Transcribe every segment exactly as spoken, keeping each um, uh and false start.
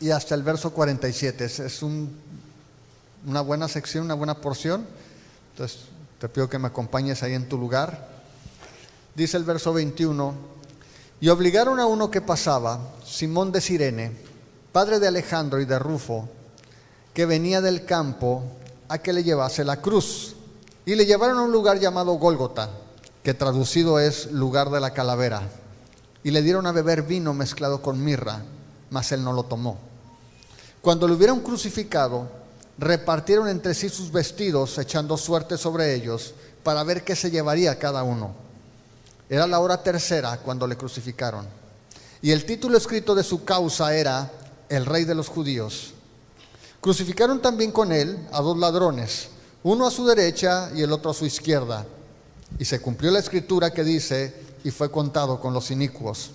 y hasta el verso cuarenta y siete. Es, es un, una buena sección, una buena porción. Entonces te pido que me acompañes ahí en tu lugar. Dice el verso veintiuno: y obligaron a uno que pasaba, Simón de Cirene, padre de Alejandro y de Rufo, que venía del campo, a que le llevase la cruz. Y le llevaron a un lugar llamado Gólgota, que traducido es lugar de la calavera. Y le dieron a beber vino mezclado con mirra, mas él no lo tomó. Cuando lo hubieron crucificado, repartieron entre sí sus vestidos, echando suerte sobre ellos, para ver qué se llevaría cada uno. Era la hora tercera cuando le crucificaron. Y el título escrito de su causa era El Rey de los Judíos. Crucificaron también con él a dos ladrones, uno a su derecha y el otro a su izquierda. Y se cumplió la escritura que dice: y fue contado con los inicuos.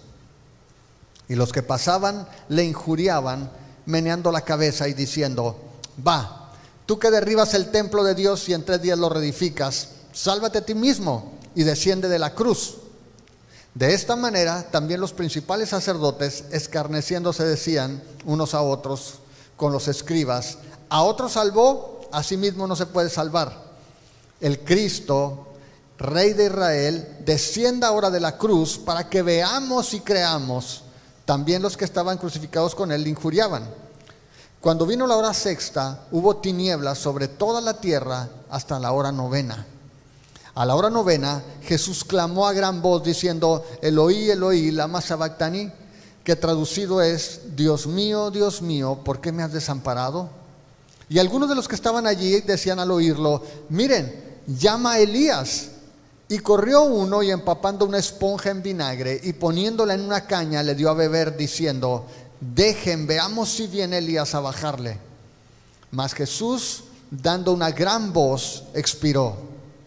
Y los que pasaban le injuriaban, meneando la cabeza y diciendo: va, tú que derribas el templo de Dios y en tres días lo reedificas, sálvate a ti mismo y desciende de la cruz. De esta manera también los principales sacerdotes, escarneciéndose, decían unos a otros con los escribas: a otro salvó, a sí mismo no se puede salvar. El Cristo, Rey de Israel, descienda ahora de la cruz, para que veamos y creamos. También los que estaban crucificados con él le injuriaban. Cuando vino la hora sexta, hubo tinieblas sobre toda la tierra hasta la hora novena. A la hora novena, Jesús clamó a gran voz diciendo: Eloí, Eloí, lama sabactani, que traducido es: Dios mío, Dios mío, ¿por qué me has desamparado? Y algunos de los que estaban allí decían al oírlo: miren, llama a Elías. Y corrió uno, y empapando una esponja en vinagre y poniéndola en una caña, le dio a beber, diciendo: dejen, veamos si viene Elías a bajarle. Mas Jesús, dando una gran voz, expiró.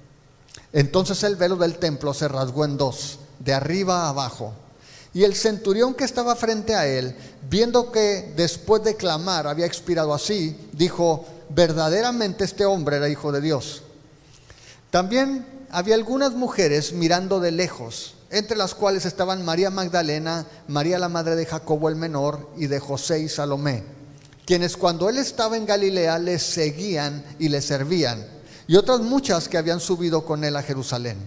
Entonces el velo del templo se rasgó en dos, de arriba a abajo. Y el centurión que estaba frente a él, viendo que después de clamar había expirado así, dijo: verdaderamente este hombre era hijo de Dios. También había algunas mujeres mirando de lejos, entre las cuales estaban María Magdalena, María la madre de Jacobo el menor y de José y Salomé, quienes cuando él estaba en Galilea le seguían y le servían, y otras muchas que habían subido con él a Jerusalén.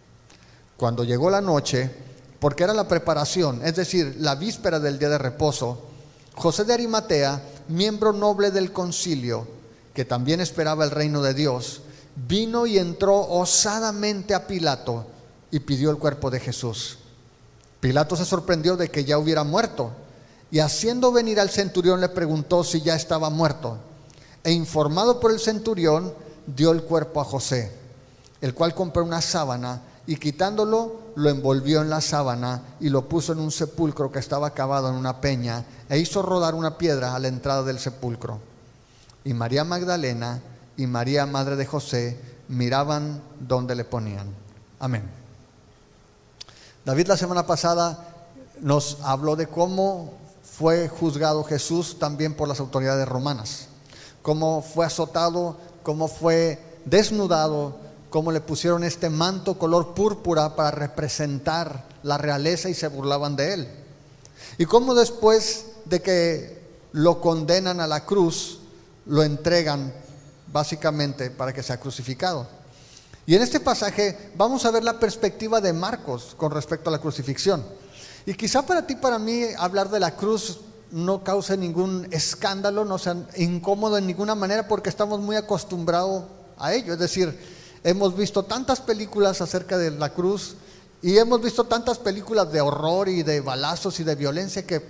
Cuando llegó la noche, porque era la preparación, es decir, la víspera del día de reposo, José de Arimatea, miembro noble del concilio, que también esperaba el reino de Dios, vino y entró osadamente a Pilato y pidió el cuerpo de Jesús. Pilato se sorprendió de que ya hubiera muerto, y haciendo venir al centurión le preguntó si ya estaba muerto. E informado por el centurión, dio el cuerpo a José, el cual compró una sábana y quitándolo, lo envolvió en la sábana y lo puso en un sepulcro que estaba cavado en una peña, e hizo rodar una piedra a la entrada del sepulcro. Y María Magdalena y María, madre de José, miraban donde le ponían. Amén. David la semana pasada nos habló de cómo fue juzgado Jesús también por las autoridades romanas, cómo fue azotado, cómo fue desnudado, cómo le pusieron este manto color púrpura para representar la realeza y se burlaban de él. Y cómo después de que lo condenan a la cruz, lo entregan básicamente para que sea crucificado. Y en este pasaje vamos a ver la perspectiva de Marcos con respecto a la crucifixión. Y quizá para ti, para mí, hablar de la cruz no cause ningún escándalo, no sea incómodo en ninguna manera, porque estamos muy acostumbrados a ello. Es decir, hemos visto tantas películas acerca de la cruz y hemos visto tantas películas de horror y de balazos y de violencia que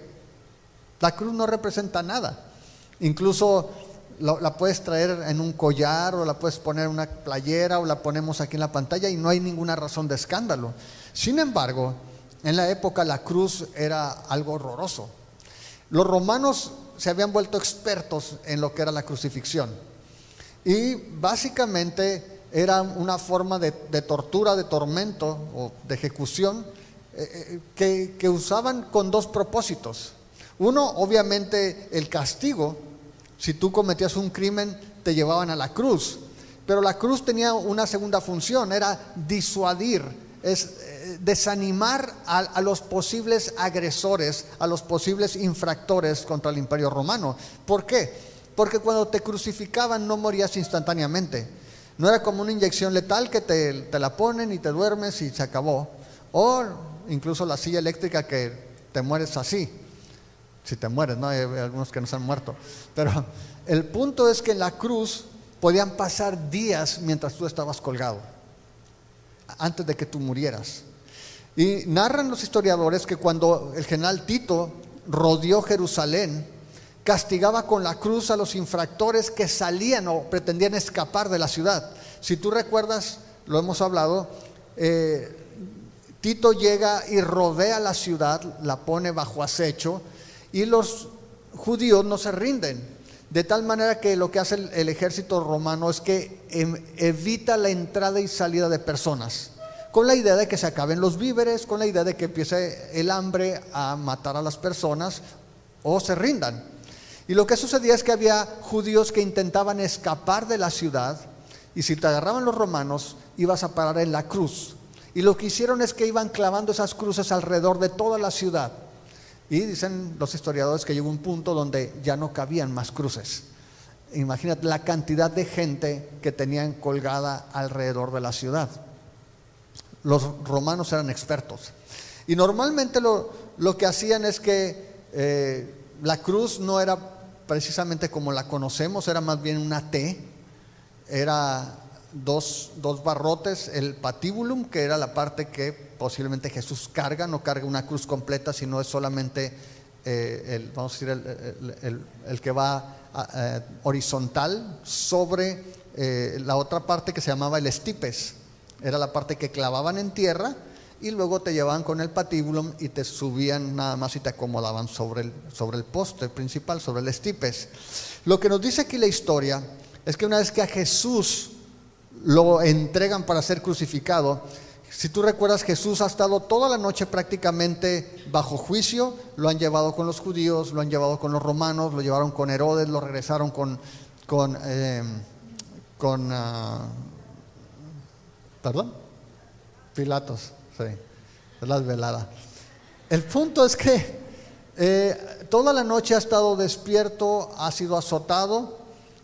la cruz no representa nada. Incluso La, la puedes traer en un collar o la puedes poner en una playera o la ponemos aquí en la pantalla y no hay ninguna razón de escándalo. Sin embargo, en la época la cruz era algo horroroso. Los romanos se habían vuelto expertos en lo que era la crucifixión y básicamente era una forma de, de tortura, de tormento o de ejecución eh, que, que usaban con dos propósitos. Uno, obviamente, el castigo. Si tú cometías un crimen, te llevaban a la cruz. Pero la cruz tenía una segunda función, era disuadir, es eh, desanimar a, a los posibles agresores, a los posibles infractores contra el Imperio Romano. ¿Por qué? Porque cuando te crucificaban no morías instantáneamente. No era como una inyección letal que te, te la ponen y te duermes y se acabó. O incluso la silla eléctrica que te mueres así. Si te mueres, ¿no? Hay algunos que no se han muerto. Pero el punto es que en la cruz podían pasar días mientras tú estabas colgado, antes de que tú murieras. Y narran los historiadores que cuando el general Tito rodeó Jerusalén, castigaba con la cruz a los infractores que salían o pretendían escapar de la ciudad. Si tú recuerdas, lo hemos hablado, eh, Tito llega y rodea la ciudad, la pone bajo acecho, y los judíos no se rinden. De tal manera que lo que hace el, el ejército romano es que em, evita la entrada y salida de personas, con la idea de que se acaben los víveres, con la idea de que empiece el hambre a matar a las personas o se rindan. Y lo que sucedía es que había judíos que intentaban escapar de la ciudad, y si te agarraban los romanos ibas a parar en la cruz. Y lo que hicieron es que iban clavando esas cruces alrededor de toda la ciudad. Y dicen los historiadores que llegó un punto donde ya no cabían más cruces. Imagínate la cantidad de gente que tenían colgada alrededor de la ciudad. Los romanos eran expertos. Y normalmente lo, lo que hacían es que eh, la cruz no era precisamente como la conocemos, era más bien una T. Era dos, dos barrotes, el patibulum, que era la parte que posiblemente Jesús carga, no carga una cruz completa, sino es solamente eh, el, vamos a decir, el, el, el, el que va eh, horizontal sobre eh, la otra parte que se llamaba el estipes. Era la parte que clavaban en tierra y luego te llevaban con el patíbulum y te subían nada más y te acomodaban sobre el, sobre el poste principal, sobre el estipes. Lo que nos dice aquí la historia es que una vez que a Jesús lo entregan para ser crucificado, si tú recuerdas, Jesús ha estado toda la noche prácticamente bajo juicio. Lo han llevado con los judíos, lo han llevado con los romanos, lo llevaron con Herodes, lo regresaron con con eh, con uh, perdón Pilatos, sí, es la velada. El punto es que eh, toda la noche ha estado despierto, ha sido azotado,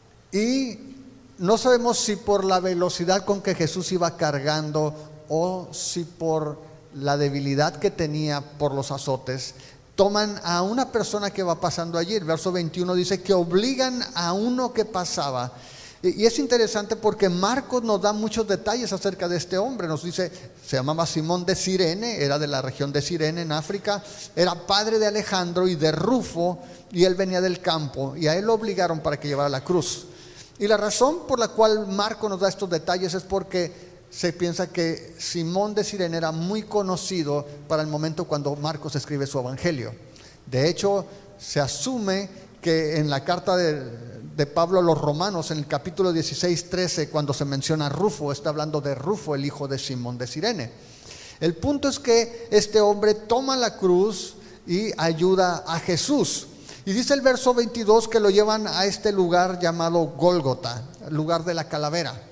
y no sabemos si por la velocidad con que Jesús iba cargando o si por la debilidad que tenía por los azotes, toman a una persona que va pasando allí. El verso veintiuno dice que obligan a uno que pasaba. Y es interesante porque Marcos nos da muchos detalles acerca de este hombre. Nos dice, se llamaba Simón de Cirene, era de la región de Cirene en África, era padre de Alejandro y de Rufo, y él venía del campo, y a él lo obligaron para que llevara la cruz. Y la razón por la cual Marcos nos da estos detalles es porque se piensa que Simón de Cirene era muy conocido para el momento cuando Marcos escribe su evangelio. De hecho, se asume que en la carta de, de Pablo a los romanos, en el capítulo dieciséis, trece, cuando se menciona a Rufo, está hablando de Rufo, el hijo de Simón de Cirene. El punto es que este hombre toma la cruz y ayuda a Jesús. Y dice el verso veintidós que lo llevan a este lugar llamado Gólgota, lugar de la calavera.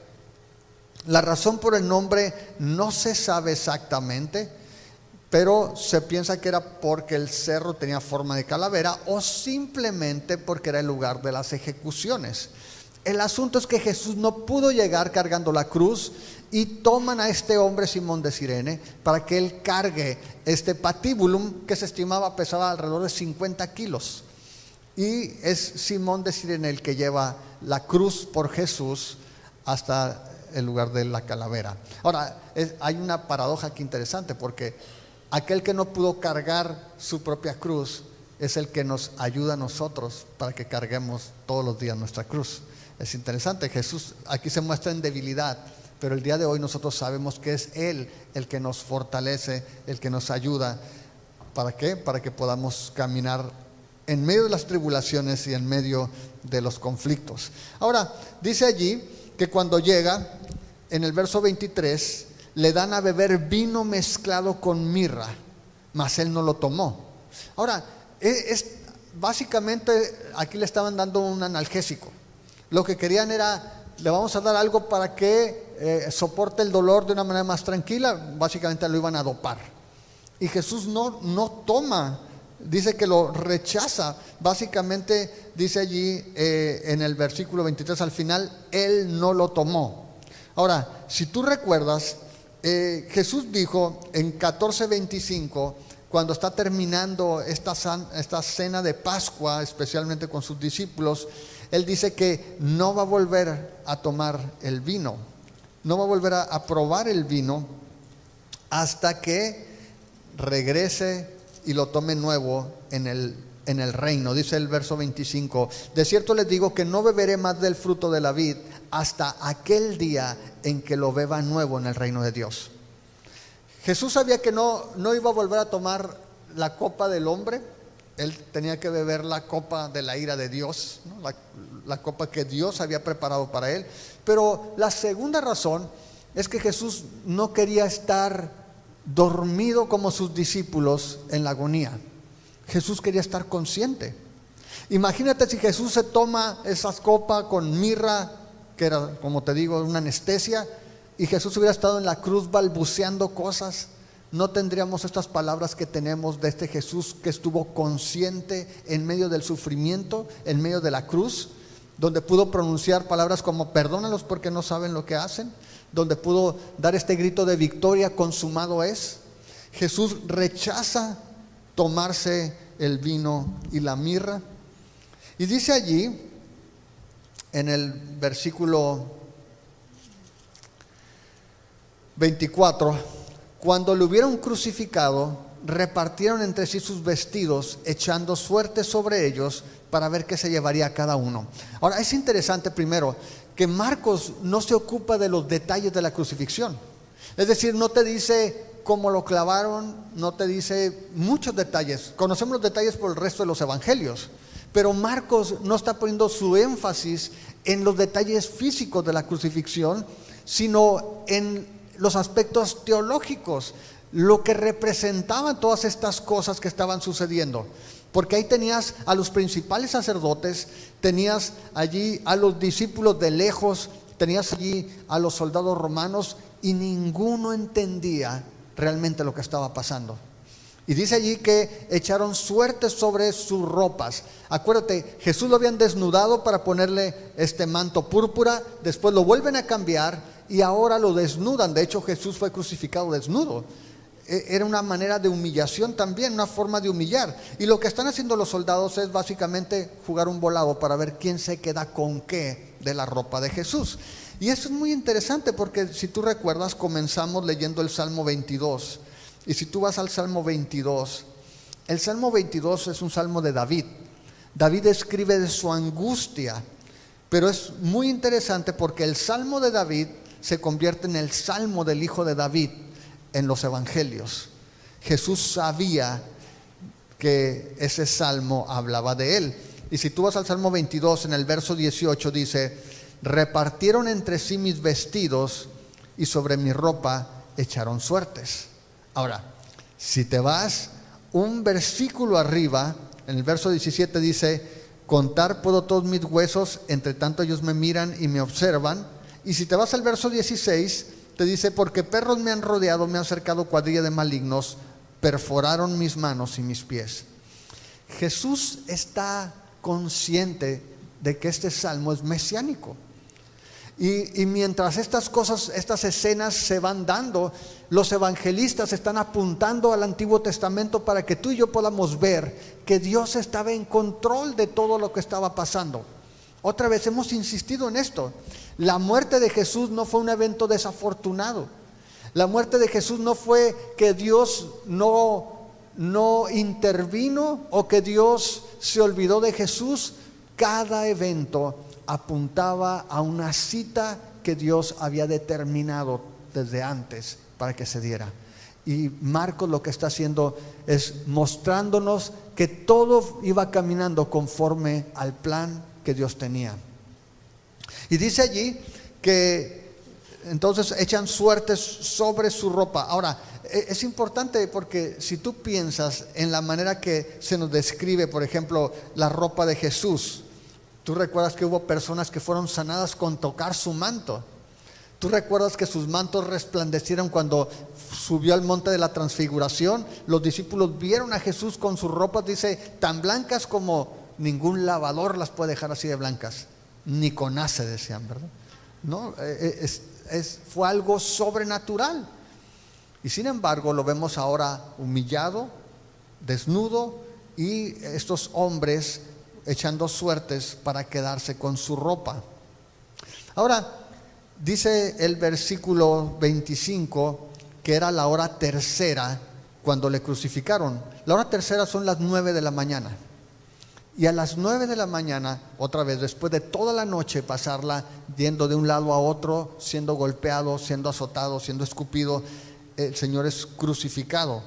La razón por el nombre no se sabe exactamente, pero se piensa que era porque el cerro tenía forma de calavera o simplemente porque era el lugar de las ejecuciones. El asunto es que Jesús no pudo llegar cargando la cruz y toman a este hombre Simón de Cirene para que él cargue este patíbulum que se estimaba pesaba alrededor de cincuenta kilos. Y es Simón de Cirene el que lleva la cruz por Jesús hasta el lugar de la calavera. Ahora, es, hay una paradoja aquí interesante, porque aquel que no pudo cargar su propia cruz es el que nos ayuda a nosotros para que carguemos todos los días nuestra cruz. Es interesante, Jesús aquí se muestra en debilidad, pero el día de hoy nosotros sabemos que es Él el que nos fortalece, el que nos ayuda. ¿Para qué? Para que podamos caminar en medio de las tribulaciones y en medio de los conflictos. Ahora, dice allí que cuando llega, en el verso veintitrés, le dan a beber vino mezclado con mirra, mas él no lo tomó. Ahora, es, básicamente aquí le estaban dando un analgésico. Lo que querían era, le vamos a dar algo para que eh, soporte el dolor de una manera más tranquila, básicamente lo iban a dopar. Y Jesús no, no toma, dice que lo rechaza. Básicamente dice allí eh, en el versículo veintitrés al final, Él no lo tomó. Ahora, si tú recuerdas, eh, Jesús dijo en catorce veinticinco, cuando está terminando esta, san, esta cena de Pascua, especialmente con sus discípulos, Él dice que no va a volver a tomar el vino, no va a volver a, a probar el vino hasta que regrese y lo tome nuevo en el, en el reino. Dice el verso veinticinco, de cierto les digo que no beberé más del fruto de la vid hasta aquel día en que lo beba nuevo en el reino de Dios. Jesús sabía que no, no iba a volver a tomar la copa del hombre. Él tenía que beber la copa de la ira de Dios, ¿no? la, la copa que Dios había preparado para él. Pero la segunda razón es que Jesús no quería estar dormido como sus discípulos en la agonía. Jesús quería estar consciente. Imagínate si Jesús se toma esa copa con mirra, que era, como te digo, una anestesia, y Jesús hubiera estado en la cruz balbuceando cosas. No tendríamos estas palabras que tenemos de este Jesús que estuvo consciente en medio del sufrimiento, en medio de la cruz, donde pudo pronunciar palabras como perdónalos porque no saben lo que hacen, donde pudo dar este grito de victoria, consumado es. Jesús rechaza tomarse el vino y la mirra. Y dice allí, en el versículo veinticuatro, cuando lo hubieron crucificado, repartieron entre sí sus vestidos, echando suerte sobre ellos para ver qué se llevaría cada uno. Ahora, es interesante primero que Marcos no se ocupa de los detalles de la crucifixión. Es decir, no te dice cómo lo clavaron, no te dice muchos detalles. Conocemos los detalles por el resto de los evangelios, pero Marcos no está poniendo su énfasis en los detalles físicos de la crucifixión, sino en los aspectos teológicos, lo que representaban todas estas cosas que estaban sucediendo. Porque ahí tenías a los principales sacerdotes, tenías allí a los discípulos de lejos, tenías allí a los soldados romanos, y ninguno entendía realmente lo que estaba pasando. Y dice allí que echaron suerte sobre sus ropas. Acuérdate, Jesús lo habían desnudado para ponerle este manto púrpura, después lo vuelven a cambiar y ahora lo desnudan. De hecho, Jesús fue crucificado desnudo. Era una manera de humillación también, una forma de humillar. Y lo que están haciendo los soldados es básicamente jugar un volado para ver quién se queda con qué de la ropa de Jesús. Y eso es muy interesante porque si tú recuerdas, comenzamos leyendo el Salmo veintidós. Y si tú vas al Salmo veintidós, el Salmo veintidós es un salmo de David. David escribe de su angustia, pero es muy interesante porque el Salmo de David se convierte en el Salmo del Hijo de David en los evangelios. Jesús sabía que ese salmo hablaba de él. Y si tú vas al Salmo veintidós, en el verso dieciocho dice: repartieron entre sí mis vestidos y sobre mi ropa echaron suertes. Ahora, si te vas un versículo arriba, en el verso diecisiete dice: contar puedo todos mis huesos, entre tanto ellos me miran y me observan. Y si te vas al verso dieciséis, te dice: porque perros me han rodeado, me han cercado cuadrilla de malignos, perforaron mis manos y mis pies. Jesús está consciente de que este salmo es mesiánico. Y, y mientras estas cosas, estas escenas se van dando, los evangelistas están apuntando al Antiguo Testamento para que tú y yo podamos ver que Dios estaba en control de todo lo que estaba pasando. Otra vez hemos insistido en esto. La muerte de Jesús no fue un evento desafortunado. La muerte de Jesús no fue que Dios no, no intervino o que Dios se olvidó de Jesús. Cada evento apuntaba a una cita que Dios había determinado desde antes para que se diera. Y Marcos lo que está haciendo es mostrándonos que todo iba caminando conforme al plan que Dios tenía. Y dice allí que entonces echan suertes sobre su ropa. Ahora, es importante porque si tú piensas en la manera que se nos describe, por ejemplo, la ropa de Jesús, tú recuerdas que hubo personas que fueron sanadas con tocar su manto. ¿Tú recuerdas que sus mantos resplandecieron cuando subió al monte de la transfiguración? Los discípulos vieron a Jesús con sus ropas, dice, tan blancas como ningún lavador las puede dejar así de blancas. Ni con hace, decían, ¿verdad? No, es, es, fue algo sobrenatural. Y sin embargo lo vemos ahora humillado, desnudo, y estos hombres echando suertes para quedarse con su ropa. Ahora, dice el versículo veinticinco que era la hora tercera cuando le crucificaron. La hora tercera son las nueve de la mañana. Y a las nueve de la mañana, otra vez, después de toda la noche pasarla yendo de un lado a otro, siendo golpeado, siendo azotado, siendo escupido, el Señor es crucificado.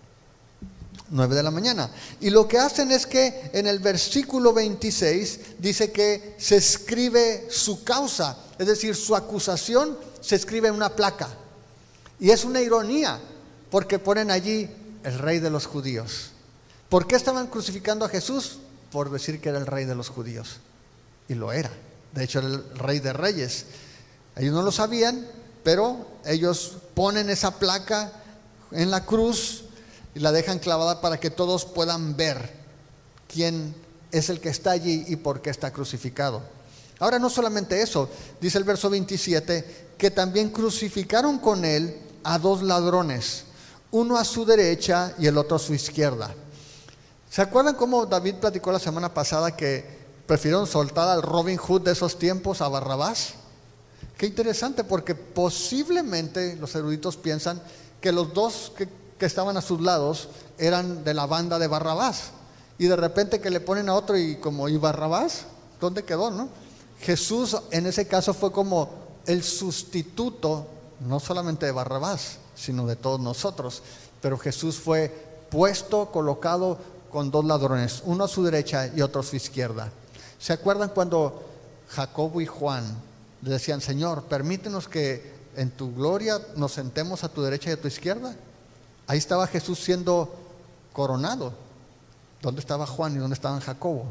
Nueve de la mañana. Y lo que hacen es que en el versículo veintiséis dice que se escribe su causa, es decir, su acusación se escribe en una placa. Y es una ironía, porque ponen allí el rey de los judíos. ¿Por qué estaban crucificando a Jesús? Por decir que era el rey de los judíos. Y lo era. De hecho, era el rey de reyes. Ellos no lo sabían, pero ellos ponen esa placa en la cruz y la dejan clavada para que todos puedan ver quién es el que está allí y por qué está crucificado. Ahora, no solamente eso, dice el verso veintisiete, que también crucificaron con él a dos ladrones, uno a su derecha y el otro a su izquierda. ¿Se acuerdan cómo David platicó la semana pasada que prefirieron soltar al Robin Hood de esos tiempos, a Barrabás? Qué interesante, porque posiblemente los eruditos piensan que los dos que, que estaban a sus lados eran de la banda de Barrabás, y de repente que le ponen a otro y como, ¿y Barrabás? ¿Dónde quedó, no? Jesús en ese caso fue como el sustituto, no solamente de Barrabás, sino de todos nosotros. Pero Jesús fue puesto, colocado con dos ladrones, uno a su derecha y otro a su izquierda. ¿Se acuerdan cuando Jacobo y Juan le decían, Señor, permítenos que en tu gloria nos sentemos a tu derecha y a tu izquierda? Ahí estaba Jesús siendo coronado. ¿Dónde estaba Juan y dónde estaba Jacobo?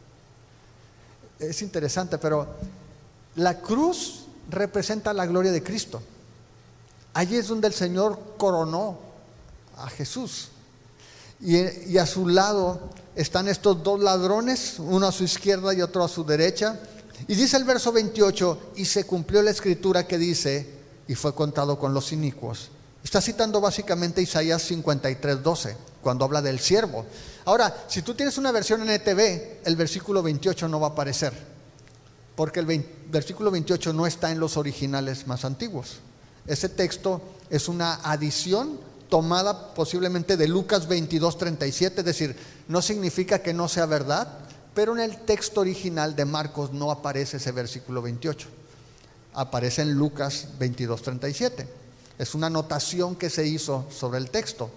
Es interesante, pero la cruz representa la gloria de Cristo. Allí es donde el Señor coronó a Jesús. Y, y a su lado están estos dos ladrones, uno a su izquierda y otro a su derecha. Y dice el verso veintiocho, y se cumplió la escritura que dice, y fue contado con los inicuos. Está citando básicamente Isaías cincuenta y tres, doce, cuando habla del siervo. Ahora, si tú tienes una versión N T V, el versículo veintiocho no va a aparecer, porque el veinte, versículo veintiocho no está en los originales más antiguos. Ese texto es una adición tomada posiblemente de Lucas veintidós, treinta y siete, es decir, no significa que no sea verdad, pero en el texto original de Marcos no aparece ese versículo veintiocho, aparece en Lucas veintidós, treinta y siete. Es una anotación que se hizo sobre el texto.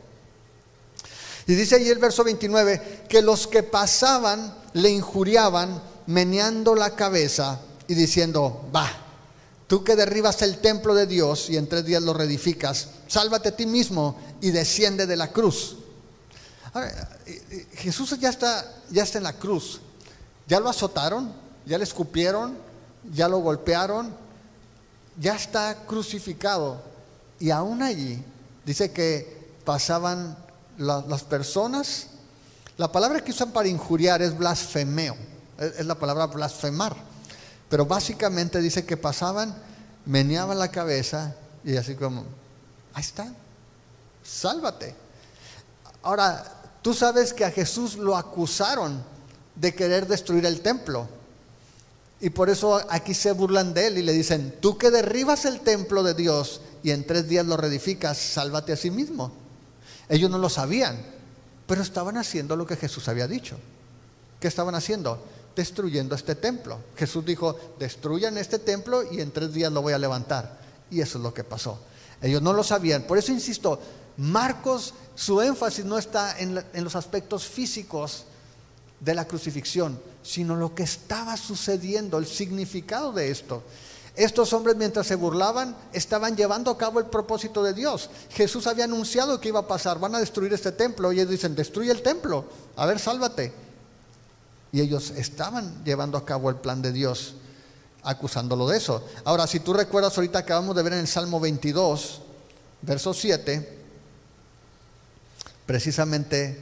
Y dice ahí el verso veintinueve, que los que pasaban le injuriaban, meneando la cabeza y diciendo, va, tú que derribas el templo de Dios y en tres días lo reedificas, sálvate a ti mismo y desciende de la cruz. Ahora, Jesús ya está, ya está en la cruz. Ya lo azotaron, ya le escupieron, ya lo golpearon, ya está crucificado. Y aún allí dice que pasaban la, las personas. La palabra que usan para injuriar es blasfemeo, es, es la palabra blasfemar. Pero básicamente dice que pasaban, meneaban la cabeza y así como, ahí está, sálvate. Ahora, tú sabes que a Jesús lo acusaron de querer destruir el templo. Y por eso aquí se burlan de él y le dicen, tú que derribas el templo de Dios y en tres días lo reedificas, sálvate a sí mismo. Ellos no lo sabían, pero estaban haciendo lo que Jesús había dicho. ¿Qué estaban haciendo? Destruyendo este templo. Jesús dijo, destruyan este templo y en tres días lo voy a levantar. Y eso es lo que pasó. Ellos no lo sabían. Por eso insisto, Marcos, su énfasis no está en, la, en los aspectos físicos de la crucifixión, sino lo que estaba sucediendo, el significado de esto. Estos hombres, mientras se burlaban, estaban llevando a cabo el propósito de Dios. Jesús había anunciado que iba a pasar, van a destruir este templo, y ellos dicen, destruye el templo, a ver, sálvate. Y ellos estaban llevando a cabo el plan de Dios. acusándolo de eso. Ahora, si tú recuerdas, ahorita acabamos de ver en el Salmo veintidós, verso siete, precisamente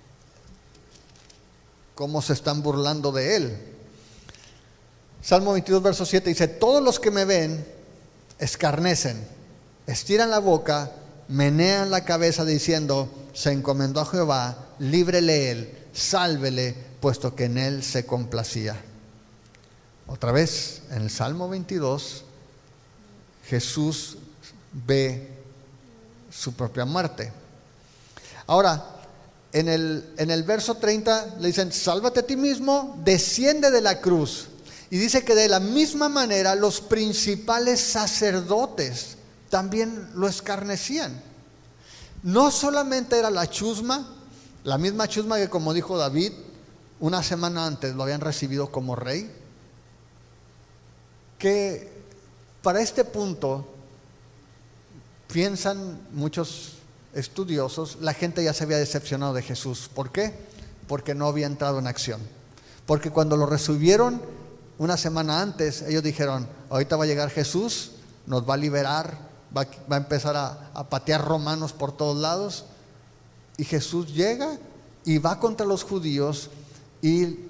cómo se están burlando de él. Salmo veintidós, verso siete dice: todos los que me ven escarnecen, estiran la boca, menean la cabeza diciendo: se encomendó a Jehová, líbrele él, sálvele, puesto que en él se complacía. Otra vez, en el Salmo veintidós, Jesús ve su propia muerte. Ahora, en el, en el verso treinta le dicen: sálvate a ti mismo, desciende de la cruz. Y dice que de la misma manera los principales sacerdotes también lo escarnecían. No solamente era la chusma, la misma chusma que, como dijo David, una semana antes lo habían recibido como rey, que para este punto, piensan muchos estudiosos, la gente ya se había decepcionado de Jesús. ¿Por qué? Porque no había entrado en acción. Porque cuando lo recibieron una semana antes, ellos dijeron: ahorita va a llegar Jesús, nos va a liberar, va, va a empezar a, a patear romanos por todos lados. Y Jesús llega y va contra los judíos y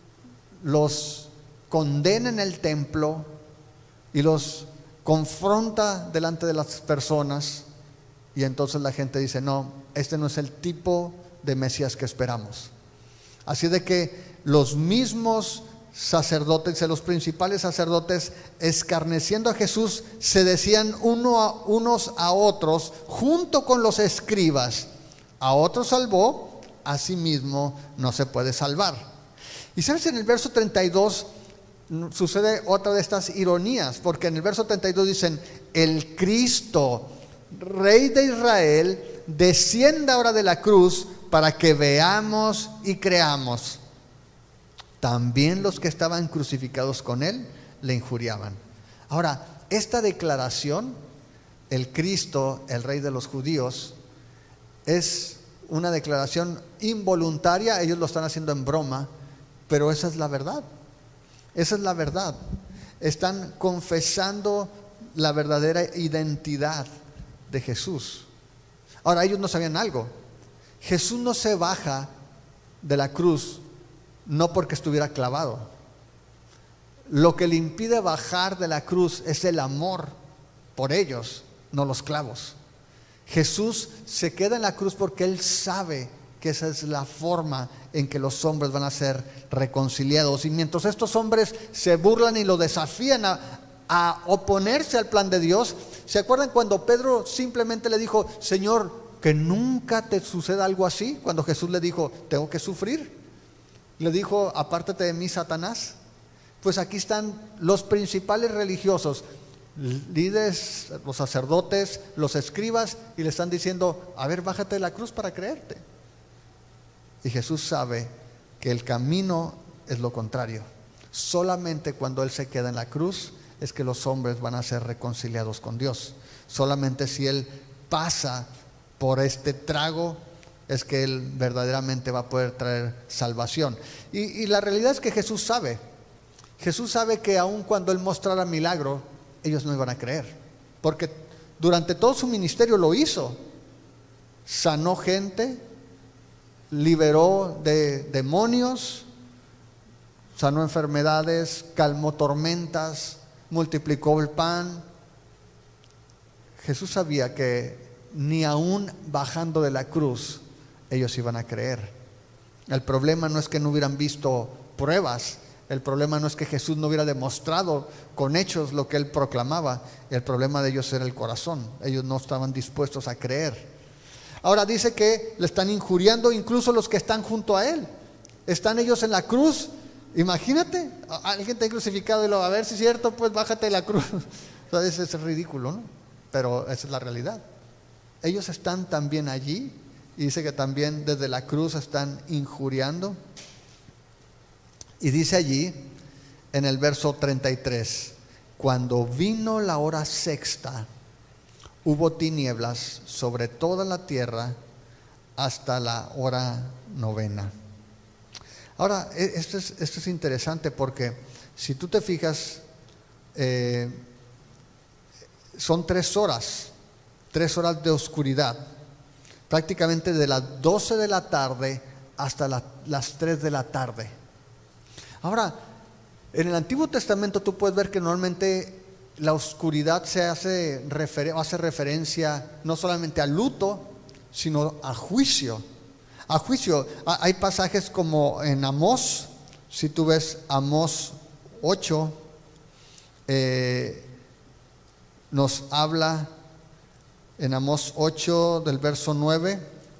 los condena en el templo y los confronta delante de las personas. Y entonces la gente dice: no, este no es el tipo de Mesías que esperamos. Así de que los mismos sacerdotes, los principales sacerdotes, escarneciendo a Jesús, se decían uno a, unos a otros, junto con los escribas: a otro salvó, a sí mismo no se puede salvar. Y sabes, en el verso treinta y dos sucede otra de estas ironías, porque en el verso treinta y dos dicen: el Cristo, Rey de Israel, descienda ahora de la cruz para que veamos y creamos. También los que estaban crucificados con él le injuriaban. Ahora, esta declaración, el Cristo, el Rey de los judíos, es una declaración involuntaria. Ellos lo están haciendo en broma, pero esa es la verdad. Esa es la verdad. Están confesando la verdadera identidad de Jesús. Ahora, ellos no sabían algo. Jesús no se baja de la cruz no porque estuviera clavado. Lo que le impide bajar de la cruz es el amor por ellos, no los clavos. Jesús se queda en la cruz porque Él sabe que esa es la forma en que los hombres van a ser reconciliados. Y mientras estos hombres se burlan y lo desafían a, a oponerse al plan de Dios, ¿se acuerdan cuando Pedro simplemente le dijo: Señor, que nunca te suceda algo así? Cuando Jesús le dijo: tengo que sufrir. Le dijo: apártate de mí, Satanás. Pues aquí están los principales religiosos, líderes, los sacerdotes, los escribas, y le están diciendo: a ver, bájate de la cruz para creerte. Y Jesús sabe que el camino es lo contrario. Solamente cuando Él se queda en la cruz es que los hombres van a ser reconciliados con Dios. Solamente si Él pasa por este trago es que Él verdaderamente va a poder traer salvación. Y, y la realidad es que Jesús sabe. Jesús sabe que aun cuando Él mostrara milagro, ellos no iban a creer. Porque durante todo su ministerio lo hizo. Sanó gente, liberó de demonios, sanó enfermedades, calmó tormentas, multiplicó el pan. Jesús sabía que ni aún bajando de la cruz ellos iban a creer. El problema no es que no hubieran visto pruebas. El problema no es que Jesús no hubiera demostrado con hechos lo que Él proclamaba. El problema de ellos era el corazón. Ellos no estaban dispuestos a creer. Ahora dice que le están injuriando incluso los que están junto a Él. Están ellos en la cruz. Imagínate, alguien está crucificado y lo va a ver si es cierto, pues bájate de la cruz. O sea, eso es ridículo, ¿no? Pero esa es la realidad. Ellos están también allí. Y dice que también desde la cruz están injuriando. Y dice allí en el verso treinta y tres: cuando vino la hora sexta, hubo tinieblas sobre toda la tierra hasta la hora novena. Ahora, esto es, esto es interesante porque si tú te fijas, eh, son tres horas, tres horas de oscuridad, prácticamente de las doce de la tarde hasta la, las tres de la tarde. Ahora, en el Antiguo Testamento tú puedes ver que normalmente la oscuridad se hace, refer- hace referencia no solamente al luto, sino a juicio. A juicio, hay pasajes como en Amós, si tú ves Amós ocho, eh, nos habla en Amós ocho del verso nueve.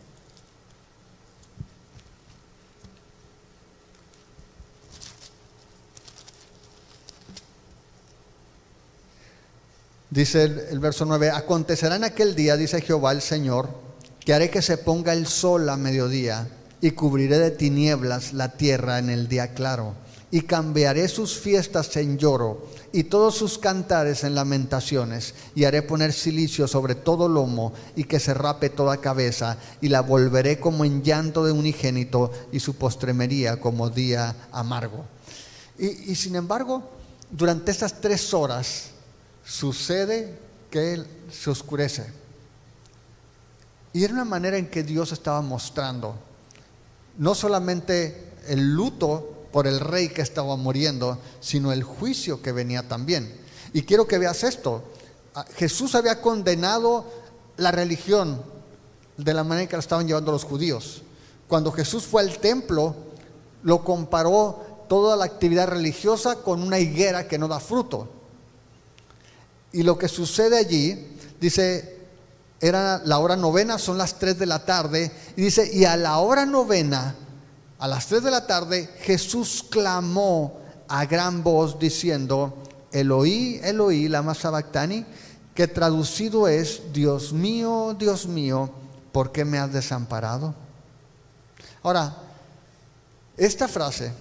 Dice el, el verso nueve: acontecerá en aquel día, dice Jehová el Señor, que haré que se ponga el sol a mediodía y cubriré de tinieblas la tierra en el día claro, y cambiaré sus fiestas en lloro y todos sus cantares en lamentaciones, y haré poner cilicio sobre todo lomo y que se rape toda cabeza, y la volveré como en llanto de unigénito y su postremería como día amargo. Y, y sin embargo, durante estas tres horas sucede que se oscurece. Y era una manera en que Dios estaba mostrando no solamente el luto por el rey que estaba muriendo, sino el juicio que venía también. Y quiero que veas esto: Jesús había condenado la religión de la manera en que la estaban llevando los judíos. Cuando Jesús fue al templo, lo comparó toda la actividad religiosa con una higuera que no da fruto. Y lo que sucede allí, dice, era la hora novena, son las tres de la tarde, y dice, y a la hora novena, a las tres de la tarde, Jesús clamó a gran voz diciendo: Eloí, Eloí, lama sabactani, que traducido es: Dios mío, Dios mío, ¿por qué me has desamparado? Ahora, esta frase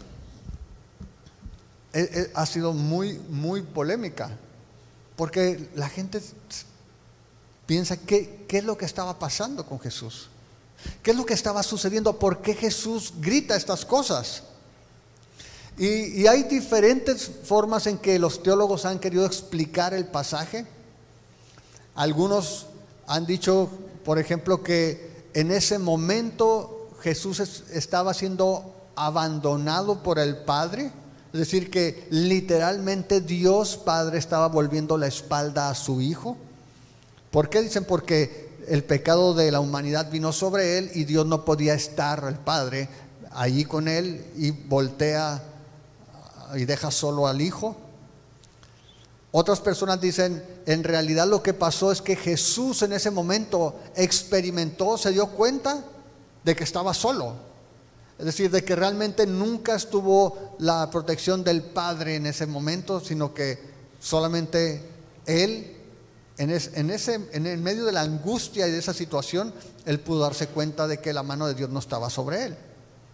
eh, eh, ha sido muy, muy polémica, porque la gente piensa ¿qué, qué es lo que estaba pasando con Jesús? ¿Qué es lo que estaba sucediendo? ¿Por qué Jesús grita estas cosas? Y, y hay diferentes formas en que los teólogos han querido explicar el pasaje. Algunos han dicho, por ejemplo, que en ese momento Jesús es, estaba siendo abandonado por el Padre. Es decir, que literalmente Dios Padre estaba volviendo la espalda a su Hijo. ¿Por qué dicen? Porque el pecado de la humanidad vino sobre él y Dios no podía estar, el Padre, allí con él, y voltea y deja solo al Hijo. Otras personas dicen, en realidad lo que pasó es que Jesús en ese momento experimentó, se dio cuenta de que estaba solo. Es decir, de que realmente nunca estuvo la protección del Padre en ese momento, sino que solamente Él, en, es, en, ese, en el medio de la angustia y de esa situación, Él pudo darse cuenta de que la mano de Dios no estaba sobre Él.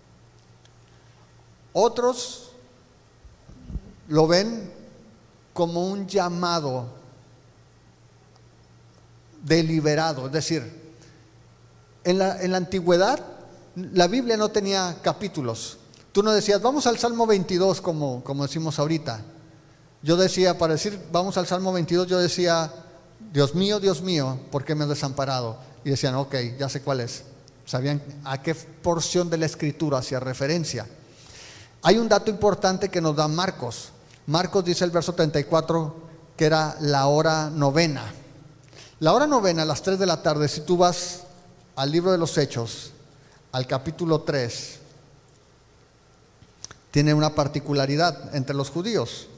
Otros lo ven como un llamado deliberado. Es decir, en la, en la antigüedad la Biblia no tenía capítulos. Tú no decías, vamos al Salmo veintidós como, como decimos ahorita. Yo decía, para decir, vamos al Salmo veintidós, yo decía, Dios mío, Dios mío, ¿por qué me has desamparado? Y decían, ok, ya sé cuál es. Sabían a qué porción de la Escritura hacía referencia. Hay un dato importante que nos da Marcos. Marcos dice el verso treinta y cuatro que era la hora novena. La hora novena, a las tres de la tarde, si tú vas al libro de los Hechos, al capítulo tres, tiene una particularidad entre los judíos.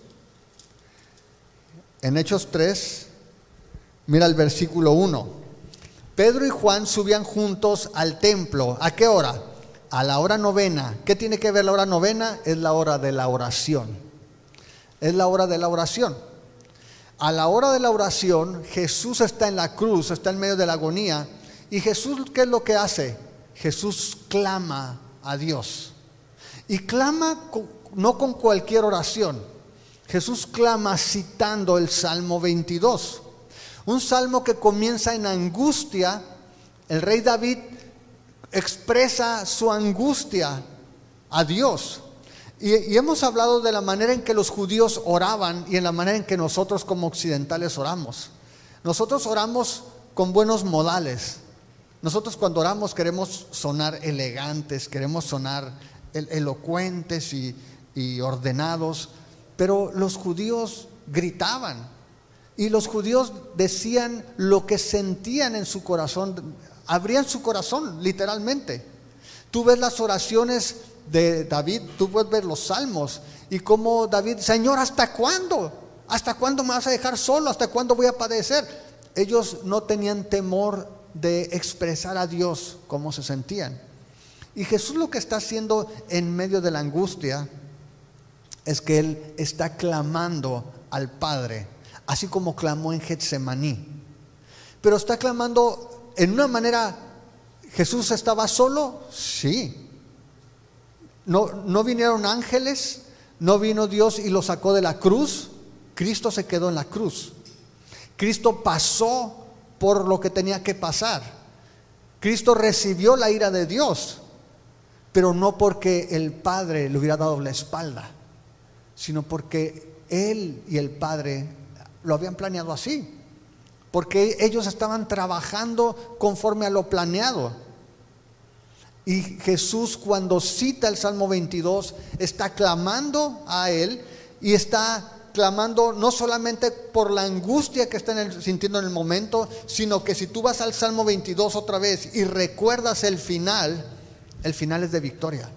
En Hechos tres, mira el versículo uno. Pedro y Juan subían juntos al templo. ¿A qué hora? A la hora novena. ¿Qué tiene que ver la hora novena? Es la hora de la oración. Es la hora de la oración. A la hora de la oración, Jesús está en la cruz, está en medio de la agonía. ¿Y Jesús qué es lo que hace? Jesús clama a Dios. Y clama con, no con cualquier oración. Jesús clama citando el Salmo veintidós. Un salmo que comienza en angustia. El rey David expresa su angustia a Dios. Y, y hemos hablado de la manera en que los judíos oraban y en la manera en que nosotros como occidentales oramos. Nosotros oramos con buenos modales. Nosotros cuando oramos queremos sonar elegantes, queremos sonar el, elocuentes y, y ordenados, pero los judíos gritaban y los judíos decían lo que sentían en su corazón, abrían su corazón literalmente. Tú ves las oraciones de David, tú puedes ver los salmos y cómo David, Señor, ¿hasta cuándo? ¿Hasta cuándo me vas a dejar solo? ¿Hasta cuándo voy a padecer? Ellos no tenían temor de expresar a Dios cómo se sentían. Y Jesús lo que está haciendo en medio de la angustia es que Él está clamando al Padre, así como clamó en Getsemaní. Pero está clamando en una manera. ¿Jesús estaba solo? Sí. No, no vinieron ángeles, no vino Dios y lo sacó de la cruz. Cristo se quedó en la cruz. Cristo pasó por lo que tenía que pasar. Cristo recibió la ira de Dios, pero no porque el Padre le hubiera dado la espalda, sino porque Él y el Padre lo habían planeado así. Porque ellos estaban trabajando conforme a lo planeado. Y Jesús, cuando cita el Salmo veintidós, está clamando a Él y está clamando no solamente por la angustia que está en el, sintiendo en el momento, sino que si tú vas al Salmo veintidós otra vez y recuerdas el final, el final es de victoria.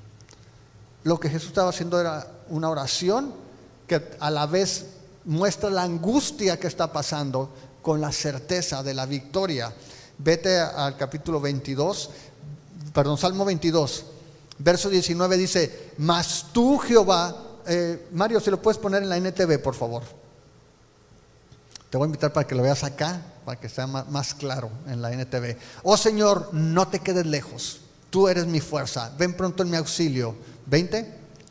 Lo que Jesús estaba haciendo era una oración que a la vez muestra la angustia que está pasando con la certeza de la victoria. Vete al capítulo veintidós, perdón, Salmo veintidós, verso diecinueve dice: mas tú, Jehová, eh, Mario, si lo puedes poner en la N T V, por favor. Te voy a invitar para que lo veas acá, para que sea más, más claro en la N T V. Oh Señor, no te quedes lejos, tú eres mi fuerza, ven pronto en mi auxilio. veinte.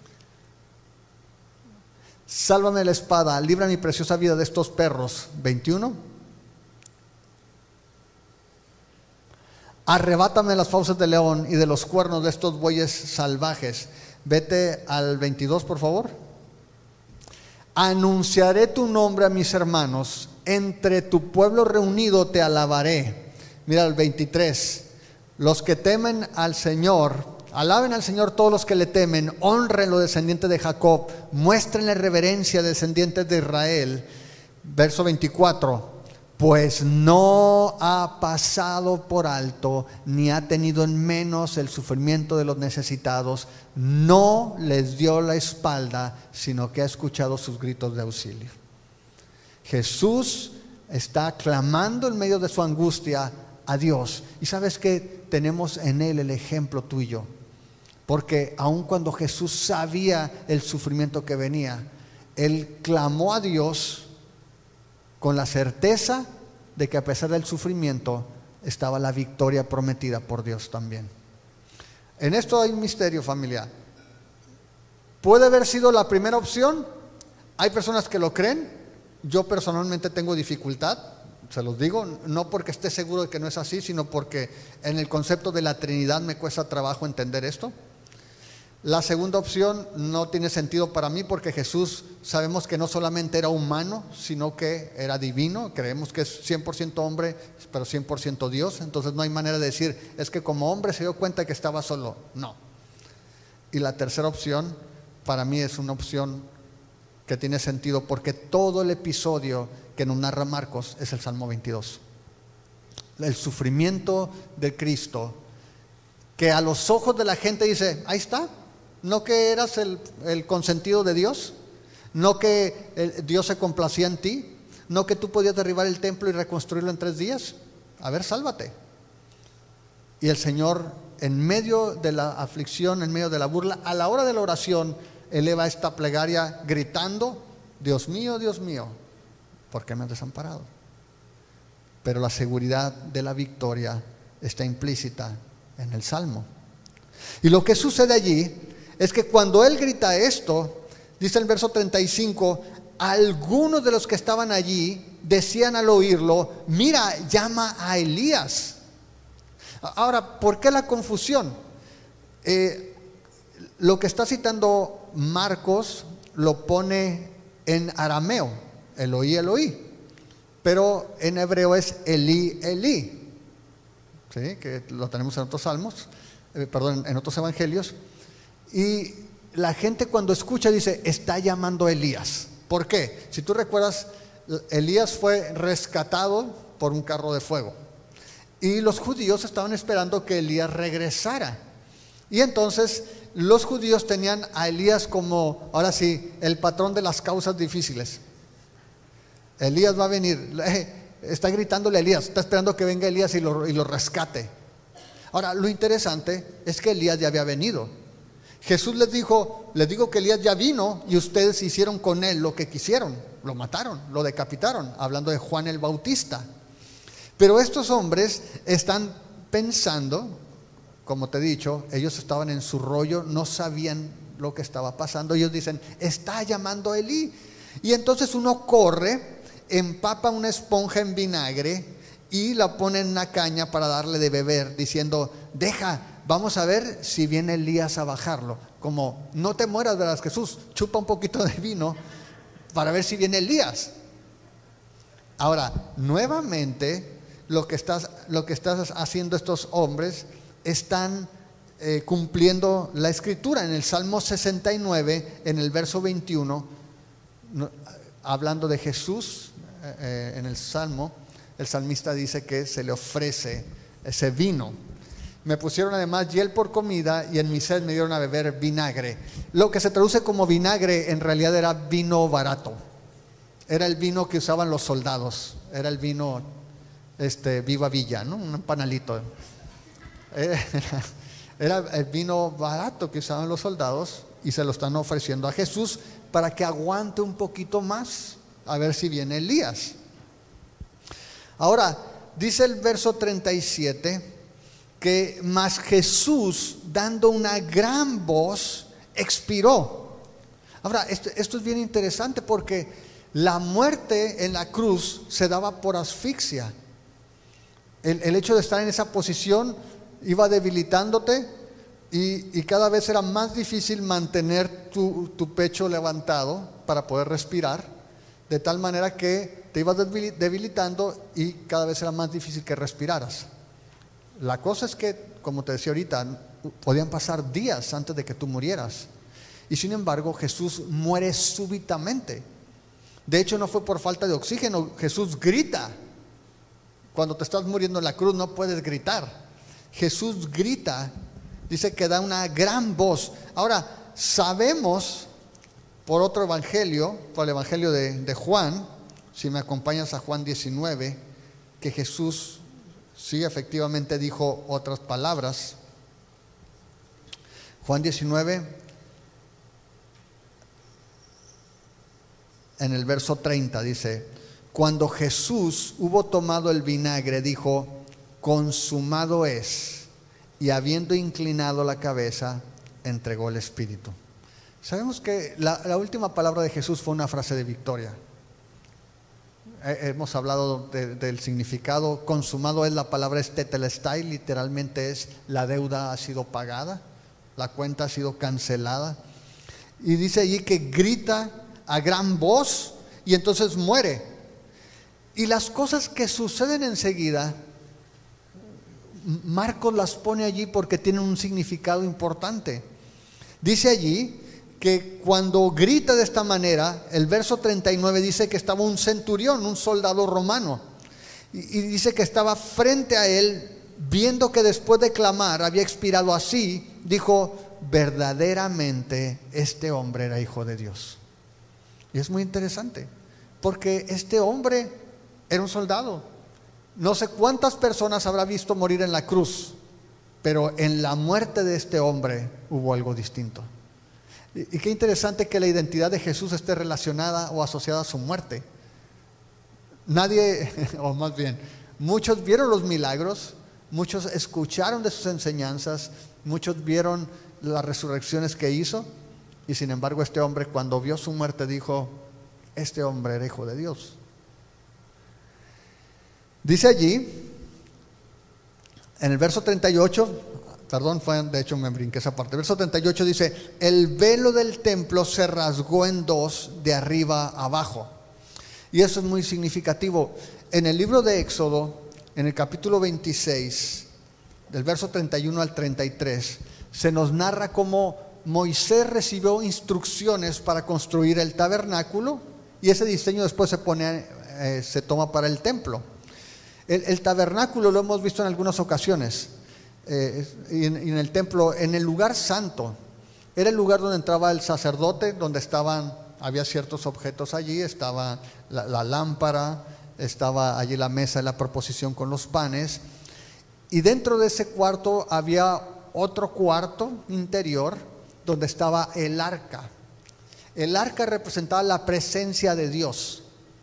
Sálvame la espada, libra mi preciosa vida de estos perros. veintiuno. Arrebátame las fauces del león y de los cuernos de estos bueyes salvajes. Vete al veintidós, por favor. Anunciaré tu nombre a mis hermanos, entre tu pueblo reunido te alabaré. Mira el veintitrés. Los que temen al Señor, alaben al Señor todos los que le temen, honren los descendientes de Jacob, muéstrenle reverencia descendientes de Israel. Verso veinticuatro. Pues no ha pasado por alto, ni ha tenido en menos el sufrimiento de los necesitados, no les dio la espalda, sino que ha escuchado sus gritos de auxilio. Jesús está clamando en medio de su angustia a Dios. Y sabes que tenemos en Él el ejemplo tuyo, porque aun cuando Jesús sabía el sufrimiento que venía, Él clamó a Dios con la certeza de que a pesar del sufrimiento estaba la victoria prometida por Dios también. En esto hay un misterio, familia. Puede haber sido la primera opción. Hay personas que lo creen. Yo personalmente tengo dificultad, se los digo, no porque esté seguro de que no es así, sino porque en el concepto de la Trinidad me cuesta trabajo entender esto. La segunda opción no tiene sentido para mí, porque Jesús sabemos que no solamente era humano, sino que era divino. Creemos que es cien por ciento hombre, pero cien por ciento Dios. Entonces no hay manera de decir, es que como hombre se dio cuenta de que estaba solo. No. Y la tercera opción para mí es una opción que tiene sentido, porque todo el episodio que nos narra Marcos es el Salmo veintidós. El sufrimiento de Cristo, que a los ojos de la gente dice, ahí está. ¿No que eras el, el consentido de Dios? ¿No que el, Dios se complacía en ti? ¿No que tú podías derribar el templo y reconstruirlo en tres días? A ver, sálvate. Y el Señor, en medio de la aflicción, en medio de la burla, a la hora de la oración, eleva esta plegaria gritando, Dios mío, Dios mío, ¿por qué me has desamparado? Pero la seguridad de la victoria está implícita en el Salmo. Y lo que sucede allí es que cuando él grita esto, dice el verso treinta y cinco, algunos de los que estaban allí decían al oírlo, mira, llama a Elías. Ahora, ¿por qué la confusión? Eh, lo que está citando Marcos lo pone en arameo, Eloí, Eloí, pero en hebreo es Elí, Elí, ¿sí? Que lo tenemos en otros salmos, eh, perdón, en otros evangelios. Y la gente cuando escucha dice, está llamando a Elías. ¿Por qué? Si tú recuerdas, Elías fue rescatado por un carro de fuego y los judíos estaban esperando que Elías regresara. Y entonces los judíos tenían a Elías como, ahora sí, el patrón de las causas difíciles. Elías va a venir, eh, está gritándole a Elías, está esperando que venga Elías y lo, y lo rescate. Ahora, lo interesante es que Elías ya había venido. Jesús les dijo, les digo que Elías ya vino y ustedes hicieron con él lo que quisieron, lo mataron, lo decapitaron, hablando de Juan el Bautista. Pero estos hombres están pensando, como te he dicho, ellos estaban en su rollo, no sabían lo que estaba pasando. Ellos dicen, está llamando a Elí. Y entonces uno corre, empapa una esponja en vinagre y la pone en una caña para darle de beber, diciendo, deja, vamos a ver si viene Elías a bajarlo. Como, no te mueras, ¿verdad, Jesús? Chupa un poquito de vino para ver si viene Elías. Ahora, nuevamente, lo que estás, lo que estás haciendo estos hombres, están eh, cumpliendo la escritura. En el Salmo sesenta y nueve, en el verso veintiuno, no, hablando de Jesús, eh, en el Salmo, el salmista dice que se le ofrece ese vino. Me pusieron además hiel por comida y en mi sed me dieron a beber vinagre. Lo que se traduce como vinagre en realidad era vino barato. Era el vino que usaban los soldados. Era el vino este, Viva Villa, ¿no? Un panalito. Era, era el vino barato que usaban los soldados y se lo están ofreciendo a Jesús para que aguante un poquito más a ver si viene Elías. Ahora, dice el verso treinta y siete que mas Jesús, dando una gran voz, expiró. Ahora, esto, esto es bien interesante porque la muerte en la cruz se daba por asfixia. El, el hecho de estar en esa posición iba debilitándote y, y cada vez era más difícil mantener tu, tu pecho levantado para poder respirar, de tal manera que te ibas debilitando y cada vez era más difícil que respiraras. La cosa es que, como te decía ahorita, podían pasar días antes de que tú murieras. Y sin embargo, Jesús muere súbitamente. De hecho, no fue por falta de oxígeno. Jesús grita. Cuando te estás muriendo en la cruz no puedes gritar. Jesús grita. Dice que da una gran voz. Ahora, sabemos por otro evangelio, por el evangelio de, de Juan, si me acompañas a Juan diecinueve, que Jesús sí efectivamente dijo otras palabras. Juan diecinueve, en el verso treinta dice, cuando Jesús hubo tomado el vinagre, dijo, consumado es, y habiendo inclinado la cabeza, entregó el espíritu. Sabemos que la, la última palabra de Jesús fue una frase de victoria. Hemos hablado de, del significado. Consumado es la palabra tetelestai, literalmente es la deuda ha sido pagada, la cuenta ha sido cancelada. Y dice allí que grita a gran voz y entonces muere. Y las cosas que suceden enseguida, Marcos las pone allí porque tienen un significado importante. Dice allí que cuando grita de esta manera, el verso treinta y nueve dice que estaba un centurión, un soldado romano, y, y dice que estaba frente a él, viendo que después de clamar había expirado así, dijo, verdaderamente este hombre era hijo de Dios. Y es muy interesante, porque este hombre era un soldado. No sé cuántas personas habrá visto morir en la cruz, pero en la muerte de este hombre hubo algo distinto. Y qué interesante que la identidad de Jesús esté relacionada o asociada a su muerte. Nadie, o más bien, muchos vieron los milagros, muchos escucharon de sus enseñanzas, muchos vieron las resurrecciones que hizo, y sin embargo este hombre cuando vio su muerte dijo, este hombre era hijo de Dios. Dice allí, en el verso treinta y ocho, perdón, fue, de hecho me brinqué esa parte. Verso treinta y ocho dice: el velo del templo se rasgó en dos de arriba a abajo. Y eso es muy significativo. En el libro de Éxodo, en el capítulo veintiséis, del verso treinta y uno al treinta y tres, se nos narra cómo Moisés recibió instrucciones para construir el tabernáculo, y ese diseño después se pone, eh, se toma para el templo. El, el tabernáculo lo hemos visto en algunas ocasiones, eh, y, en, y en el templo, en el lugar santo, era el lugar donde entraba el sacerdote, donde estaban, había ciertos objetos allí, estaba la, la lámpara, estaba allí la mesa de la proposición con los panes, y dentro de ese cuarto había otro cuarto interior donde estaba el arca. El arca representaba la presencia de Dios,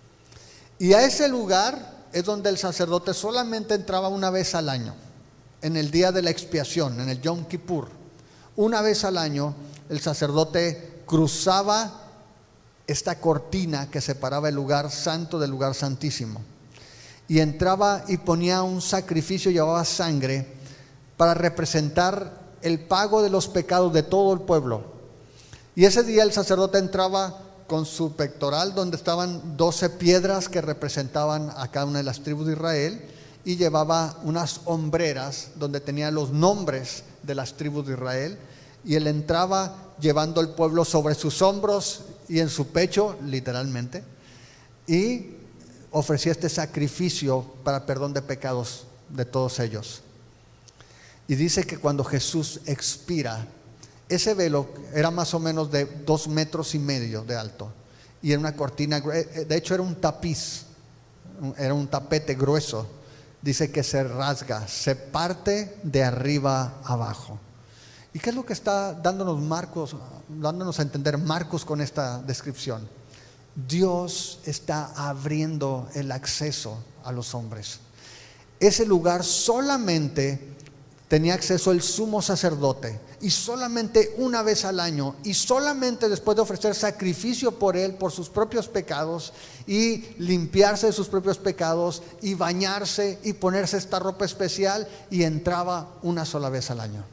y a ese lugar es donde el sacerdote solamente entraba una vez al año, en el día de la expiación, en el Yom Kippur. Una vez al año el sacerdote cruzaba esta cortina que separaba el lugar santo del lugar santísimo, y entraba y ponía un sacrificio, llevaba sangre para representar el pago de los pecados de todo el pueblo. Y ese día el sacerdote entraba con su pectoral, donde estaban doce piedras que representaban a cada una de las tribus de Israel, y llevaba unas hombreras donde tenía los nombres de las tribus de Israel, y él entraba llevando al pueblo sobre sus hombros y en su pecho, literalmente, y ofrecía este sacrificio para perdón de pecados de todos ellos. Y dice que cuando Jesús expira, ese velo era más o menos de dos metros y medio de alto, y era una cortina, de hecho era un tapiz, era un tapete grueso. Dice que se rasga, se parte de arriba abajo. ¿Y qué es lo que está dándonos Marcos, dándonos a entender Marcos con esta descripción? Dios está abriendo el acceso a los hombres. Ese lugar solamente tenía acceso el sumo sacerdote, y solamente una vez al año, y solamente después de ofrecer sacrificio por él, por sus propios pecados, y limpiarse de sus propios pecados, y bañarse, y ponerse esta ropa especial, y entraba una sola vez al año.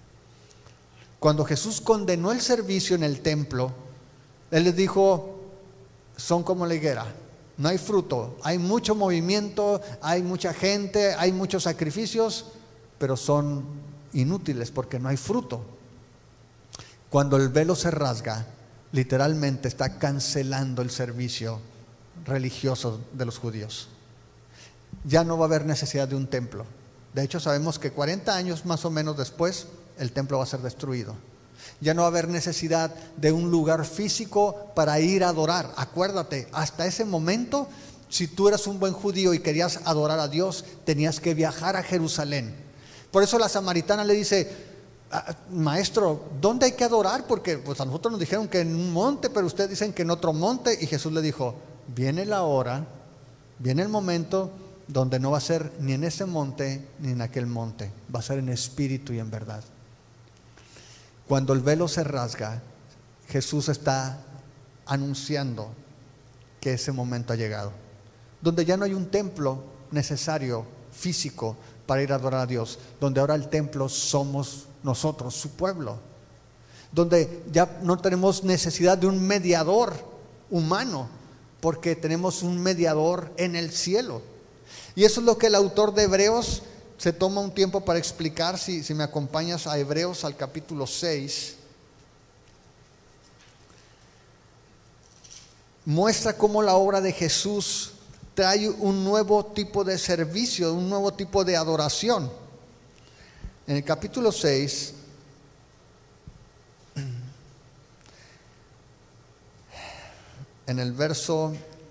Cuando Jesús condenó el servicio en el templo, Él les dijo: son como la higuera, no hay fruto, hay mucho movimiento, hay mucha gente, hay muchos sacrificios, pero son inútiles porque no hay fruto. Cuando el velo se rasga, literalmente está cancelando el servicio religioso de los judíos. Ya no va a haber necesidad de un templo. De hecho, sabemos que cuarenta años más o menos después, el templo va a ser destruido. Ya no va a haber necesidad de un lugar físico para ir a adorar. Acuérdate, hasta ese momento, si tú eras un buen judío y querías adorar a Dios, tenías que viajar a Jerusalén. Por eso la samaritana le dice: maestro, ¿dónde hay que adorar? Porque pues a nosotros nos dijeron que en un monte, pero ustedes dicen que en otro monte. Y Jesús le dijo: viene la hora, viene el momento donde no va a ser ni en ese monte ni en aquel monte, va a ser en espíritu y en verdad. Cuando el velo se rasga, Jesús está anunciando que ese momento ha llegado, donde ya no hay un templo necesario físico para ir a adorar a Dios, donde ahora el templo somos nosotros, su pueblo, donde ya no tenemos necesidad de un mediador humano, porque tenemos un mediador en el cielo. Y eso es lo que el autor de Hebreos se toma un tiempo para explicar. Si, si me acompañas a Hebreos, al capítulo seis, muestra cómo la obra de Jesús trae un nuevo tipo de servicio, un nuevo tipo de adoración. En el capítulo seis, en el verso,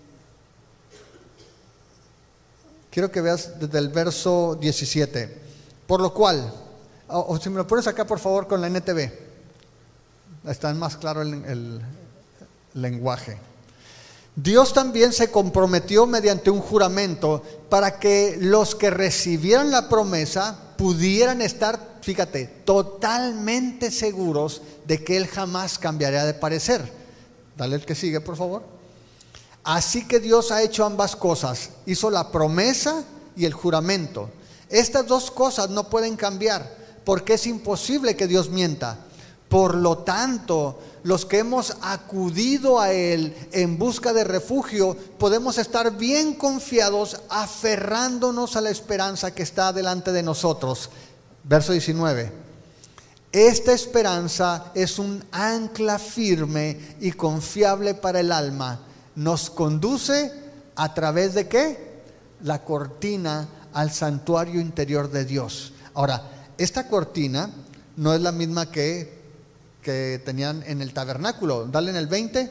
quiero que veas desde el verso diecisiete. Por lo cual, o, o si me lo pones acá por favor con la N T V, está más claro el, el, el lenguaje. Dios también se comprometió mediante un juramento para que los que recibieran la promesa pudieran estar, fíjate, totalmente seguros de que Él jamás cambiaría de parecer. Dale el que sigue, por favor. Así que Dios ha hecho ambas cosas, hizo la promesa y el juramento. Estas dos cosas no pueden cambiar, porque es imposible que Dios mienta. Por lo tanto, los que hemos acudido a Él en busca de refugio, podemos estar bien confiados, aferrándonos a la esperanza que está delante de nosotros. Verso diecinueve. Esta esperanza es un ancla firme y confiable para el alma. Nos conduce a través de ¿qué? La cortina al santuario interior de Dios. Ahora, esta cortina no es la misma que que tenían en el tabernáculo. Dale en el veinte.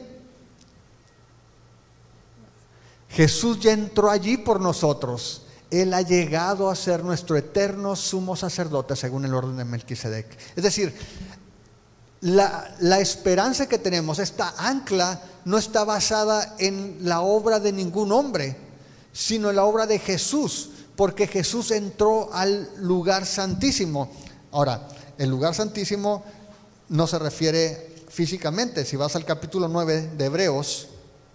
Jesús ya entró allí por nosotros. Él ha llegado a ser nuestro eterno sumo sacerdote según el orden de Melquisedec. Es decir, la, la esperanza que tenemos, esta ancla, no está basada en la obra de ningún hombre, sino en la obra de Jesús, porque Jesús entró al lugar santísimo. Ahora, el lugar santísimo no se refiere físicamente. Si vas al capítulo nueve de Hebreos,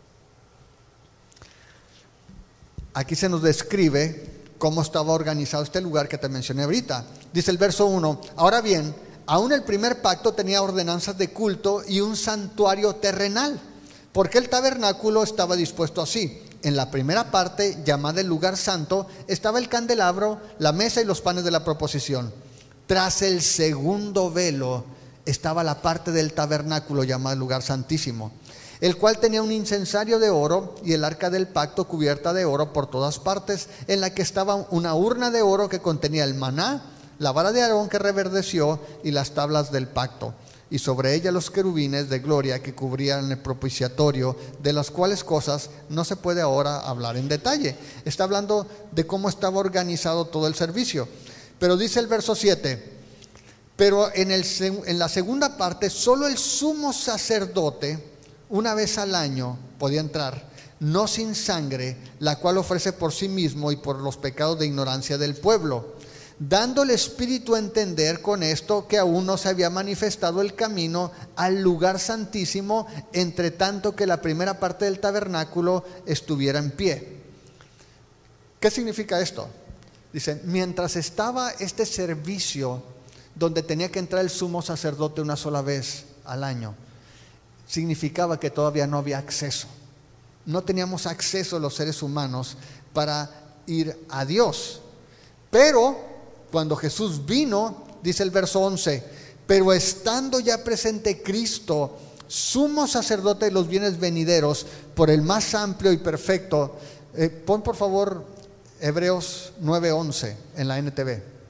aquí se nos describe cómo estaba organizado este lugar que te mencioné ahorita. Dice el verso uno: ahora bien, aún el primer pacto tenía ordenanzas de culto y un santuario terrenal, porque el tabernáculo estaba dispuesto así. En la primera parte, llamada el lugar santo, estaba el candelabro, la mesa y los panes de la proposición. Tras el segundo velo estaba la parte del tabernáculo llamada el lugar santísimo, el cual tenía un incensario de oro y el arca del pacto cubierta de oro por todas partes, en la que estaba una urna de oro que contenía el maná, la vara de Aarón que reverdeció y las tablas del pacto, y sobre ella los querubines de gloria que cubrían el propiciatorio, de las cuales cosas no se puede ahora hablar en detalle. Está hablando de cómo estaba organizado todo el servicio. Pero dice el verso siete: pero en, el, en la segunda parte, solo el sumo sacerdote, una vez al año, podía entrar, no sin sangre, la cual ofrece por sí mismo y por los pecados de ignorancia del pueblo, dando el Espíritu a entender con esto que aún no se había manifestado el camino al lugar santísimo, entre tanto que la primera parte del tabernáculo estuviera en pie. ¿Qué significa esto? Dice, mientras estaba este servicio donde tenía que entrar el sumo sacerdote una sola vez al año, significaba que todavía no había acceso. No teníamos acceso los seres humanos para ir a Dios. Pero cuando Jesús vino, dice el verso once, pero estando ya presente Cristo, sumo sacerdote de los bienes venideros, por el más amplio y perfecto. Eh, pon por favor Hebreos nueve once en la N T V.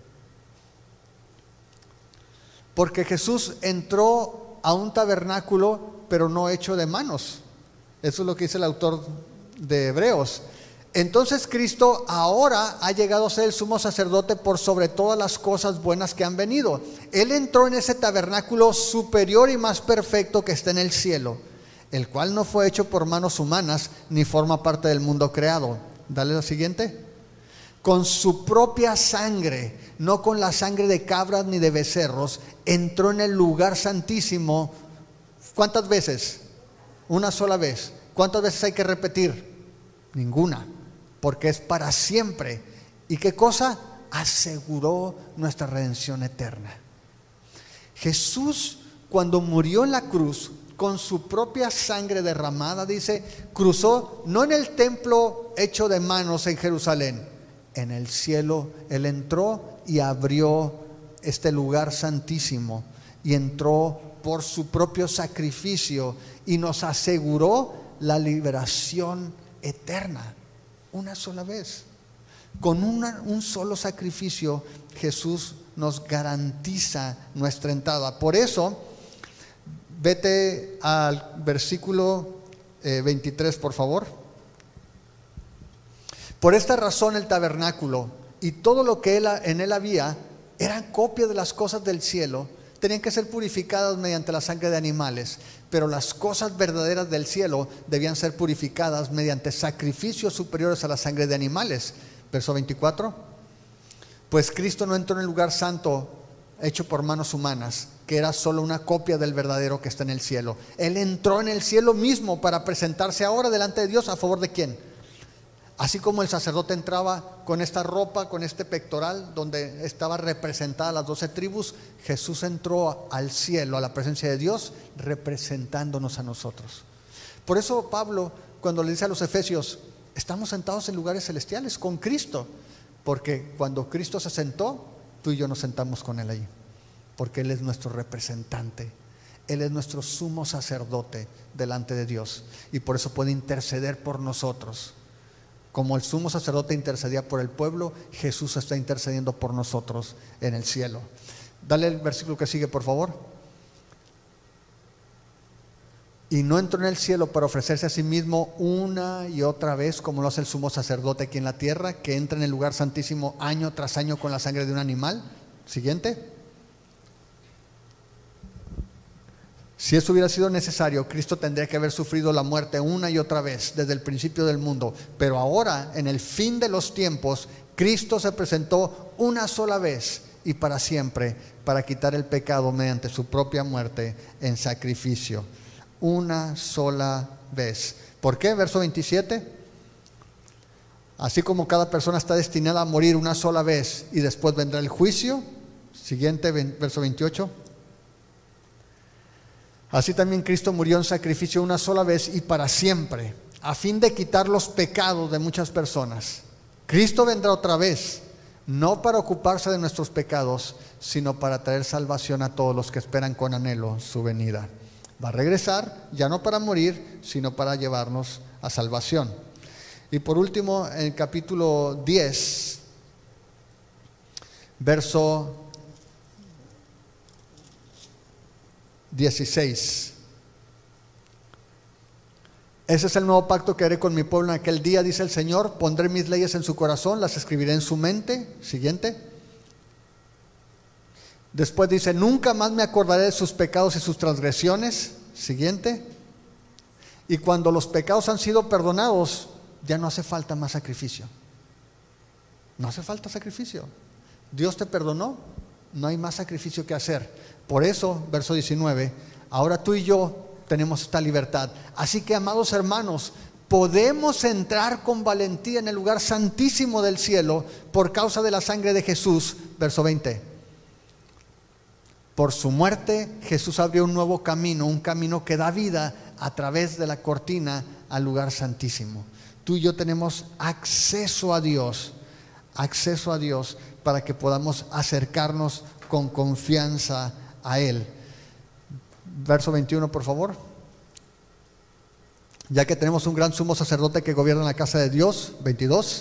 Porque Jesús entró a un tabernáculo, pero no hecho de manos. Eso es lo que dice el autor de Hebreos. Entonces Cristo ahora ha llegado a ser el sumo sacerdote por sobre todas las cosas buenas que han venido. Él entró en ese tabernáculo superior y más perfecto que está en el cielo, el cual no fue hecho por manos humanas, ni forma parte del mundo creado. Dale la siguiente. Con su propia sangre, no con la sangre de cabras ni de becerros, entró en el lugar santísimo. ¿Cuántas veces? Una sola vez. ¿Cuántas veces hay que repetir? Ninguna, porque es para siempre. ¿Y qué cosa? Aseguró nuestra redención eterna. Jesús, cuando murió en la cruz, con su propia sangre derramada, dice, cruzó no en el templo hecho de manos en Jerusalén. En el cielo Él entró y abrió este lugar santísimo, y entró por su propio sacrificio y nos aseguró la liberación eterna una sola vez. Con una, un solo sacrificio Jesús nos garantiza nuestra entrada. Por eso, vete al versículo eh, veintitrés, por favor. Por esta razón el tabernáculo y todo lo que en él había eran copias de las cosas del cielo, tenían que ser purificadas mediante la sangre de animales, pero las cosas verdaderas del cielo debían ser purificadas mediante sacrificios superiores a la sangre de animales. Verso veinticuatro. Pues Cristo no entró en el lugar santo hecho por manos humanas, que era solo una copia del verdadero que está en el cielo. Él entró en el cielo mismo para presentarse ahora delante de Dios. ¿A favor de quién? Así como el sacerdote entraba con esta ropa, con este pectoral donde estaba representada las doce tribus, Jesús entró al cielo, a la presencia de Dios, representándonos a nosotros. Por eso Pablo, cuando le dice a los efesios, estamos sentados en lugares celestiales con Cristo, porque cuando Cristo se sentó, tú y yo nos sentamos con Él allí, porque Él es nuestro representante. Él es nuestro sumo sacerdote delante de Dios y por eso puede interceder por nosotros. Como el sumo sacerdote intercedía por el pueblo, Jesús está intercediendo por nosotros en el cielo. Dale el versículo que sigue, por favor. Y no entró en el cielo para ofrecerse a sí mismo una y otra vez, como lo hace el sumo sacerdote aquí en la tierra, que entra en el lugar santísimo año tras año con la sangre de un animal. Siguiente. Si eso hubiera sido necesario, Cristo tendría que haber sufrido la muerte una y otra vez desde el principio del mundo. Pero ahora, en el fin de los tiempos, Cristo se presentó una sola vez y para siempre para quitar el pecado mediante su propia muerte en sacrificio. Una sola vez. ¿Por qué? Verso veintisiete. Así como cada persona está destinada a morir una sola vez y después vendrá el juicio. Siguiente, verso veintiocho. Así también Cristo murió en sacrificio una sola vez y para siempre, a fin de quitar los pecados de muchas personas. Cristo vendrá otra vez, no para ocuparse de nuestros pecados, sino para traer salvación a todos los que esperan con anhelo su venida. Va a regresar, ya no para morir, sino para llevarnos a salvación. Y por último, en el capítulo diez, verso dieciséis. Ese es el nuevo pacto que haré con mi pueblo en aquel día, dice el Señor. Pondré mis leyes en su corazón, las escribiré en su mente. Siguiente. Después dice, nunca más me acordaré de sus pecados y sus transgresiones. Siguiente. Y cuando los pecados han sido perdonados, ya no hace falta más sacrificio. No hace falta sacrificio. Dios te perdonó, no hay más sacrificio que hacer. Por eso, verso diecinueve, ahora tú y yo tenemos esta libertad. Así que, amados hermanos, podemos entrar con valentía en el lugar santísimo del cielo por causa de la sangre de Jesús. Verso veinte. Por su muerte, Jesús abrió un nuevo camino, un camino que da vida a través de la cortina al lugar santísimo. Tú y yo tenemos acceso a Dios, acceso a Dios para que podamos acercarnos con confianza a Él. Verso veintiuno, por favor. Ya que tenemos un gran sumo sacerdote que gobierna en la casa de Dios. veintidós.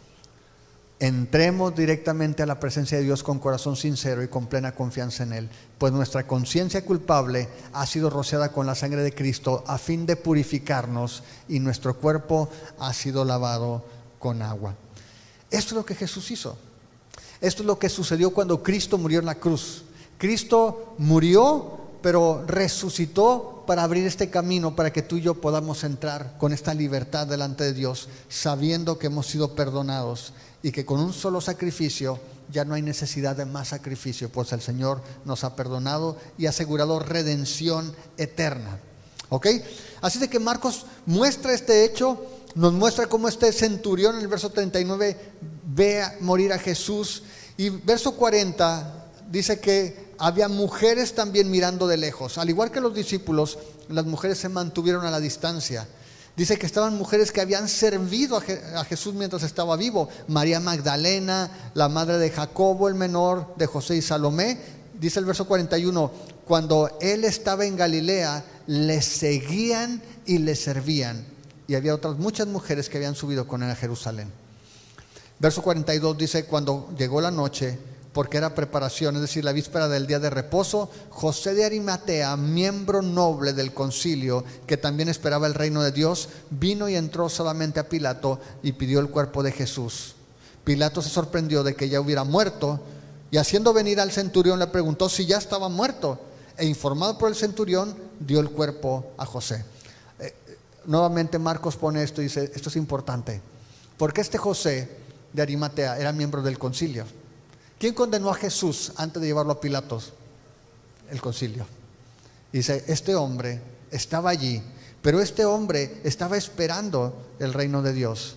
Entremos directamente a la presencia de Dios con corazón sincero y con plena confianza en Él, pues nuestra conciencia culpable ha sido rociada con la sangre de Cristo a fin de purificarnos y nuestro cuerpo ha sido lavado con agua. Esto es lo que Jesús hizo. Esto es lo que sucedió cuando Cristo murió en la cruz. Cristo murió, pero resucitó para abrir este camino para que tú y yo podamos entrar con esta libertad delante de Dios, sabiendo que hemos sido perdonados y que con un solo sacrificio ya no hay necesidad de más sacrificio, pues el Señor nos ha perdonado y ha asegurado redención eterna. ¿Ok? Así de que Marcos muestra este hecho, nos muestra cómo este centurión en el verso treinta y nueve ve a morir a Jesús, y verso cuarenta dice que había mujeres también mirando de lejos. Al igual que los discípulos, las mujeres se mantuvieron a la distancia. Dice que estaban mujeres que habían servido a, Je- a Jesús mientras estaba vivo. María Magdalena, la madre de Jacobo el menor, de José y Salomé. Dice el verso cuarenta y uno, cuando él estaba en Galilea, le seguían y le servían. Y había otras muchas mujeres que habían subido con él a Jerusalén. Verso cuarenta y dos dice, cuando llegó la noche, porque era preparación, es decir, la víspera del día de reposo, José de Arimatea, miembro noble del concilio, que también esperaba el reino de Dios, vino y entró solamente a Pilato y pidió el cuerpo de Jesús. Pilato se sorprendió de que ya hubiera muerto, y haciendo venir al centurión le preguntó si ya estaba muerto, e informado por el centurión, dio el cuerpo a José. Eh, nuevamente Marcos pone esto y dice, esto es importante, porque este José de Arimatea era miembro del concilio. ¿Quién condenó a Jesús antes de llevarlo a Pilatos? El concilio. Dice, este hombre estaba allí, pero este hombre estaba esperando el reino de Dios.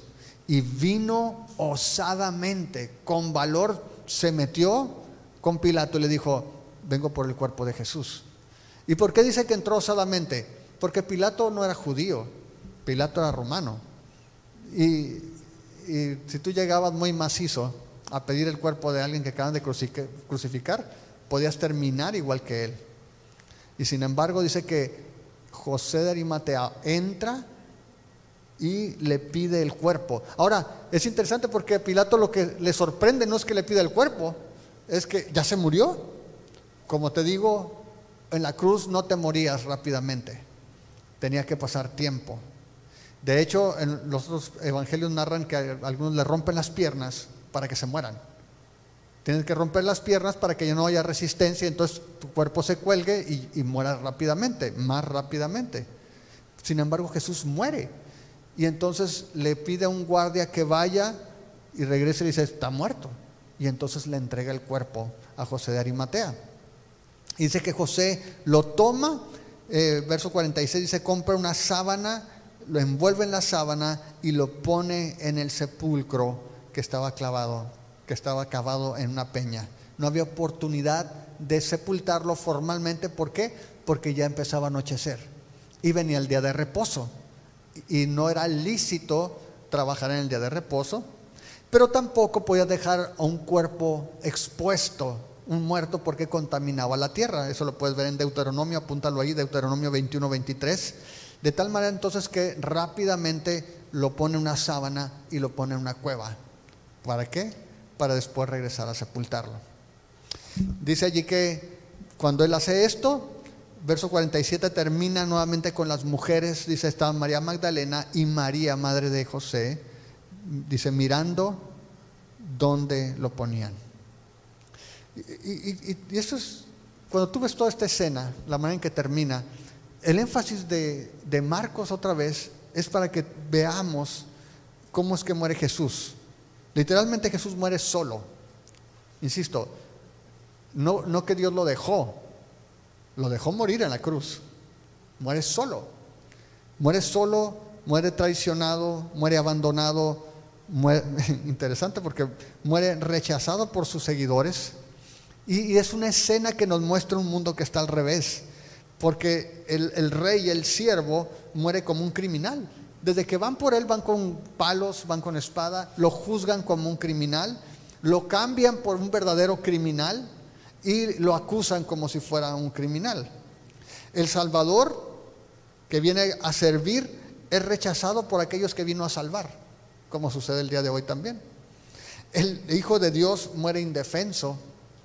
y vino osadamente, con valor, se metió con Pilato y le dijo: vengo por el cuerpo de Jesús. ¿Y por qué dice que entró osadamente? Porque Pilato no era judío, Pilato era romano. Y, y si tú llegabas muy macizo a pedir el cuerpo de alguien que acaban de crucificar, podías terminar igual que él. Y sin embargo dice que José de Arimatea entra y le pide el cuerpo. Ahora, es interesante porque a Pilato lo que le sorprende no es que le pida el cuerpo, es que ya se murió. Como te digo, en la cruz no te morías rápidamente, tenía que pasar tiempo. De hecho, en los otros evangelios narran que a algunos le rompen las piernas para que se mueran. Tienes que romper las piernas para que ya no haya resistencia, entonces tu cuerpo se cuelgue y, y muera rápidamente, más rápidamente. Sin embargo, Jesús muere. Y entonces le pide a un guardia que vaya y regrese y dice: está muerto. Y entonces le entrega el cuerpo a José de Arimatea. Y dice que José lo toma, eh, verso cuarenta y seis dice: compra una sábana, lo envuelve en la sábana y lo pone en el sepulcro que estaba clavado, que estaba cavado en una peña. No había oportunidad de sepultarlo formalmente. ¿Por qué? Porque ya empezaba a anochecer y venía el día de reposo. Y no era lícito trabajar en el día de reposo, pero tampoco podía dejar a un cuerpo expuesto, un muerto, porque contaminaba la tierra. Eso lo puedes ver en Deuteronomio, apúntalo ahí, Deuteronomio veintiuno, veintitrés. De tal manera entonces que rápidamente lo pone en una sábana y lo pone en una cueva. ¿Para qué? Para después regresar a sepultarlo. Dice allí que cuando él hace esto, verso cuarenta y siete termina nuevamente con las mujeres. Dice: estaban María Magdalena y María, madre de José, dice, mirando dónde lo ponían. Y, y, y eso es, cuando tú ves toda esta escena, la manera en que termina, el énfasis de, de Marcos otra vez es para que veamos cómo es que muere Jesús. Literalmente Jesús muere solo. Insisto, no, no que Dios lo dejó, lo dejó morir en la cruz. Muere solo. Muere solo, muere traicionado, muere abandonado. Muere, interesante porque muere rechazado por sus seguidores. Y, y es una escena que nos muestra un mundo que está al revés. Porque el, el rey, el siervo, muere como un criminal. Desde que van por él, van con palos, van con espada, lo juzgan como un criminal, lo cambian por un verdadero criminal y lo acusan como si fuera un criminal. El Salvador, que viene a servir, es rechazado por aquellos que vino a salvar, como sucede el día de hoy también. El Hijo de Dios muere indefenso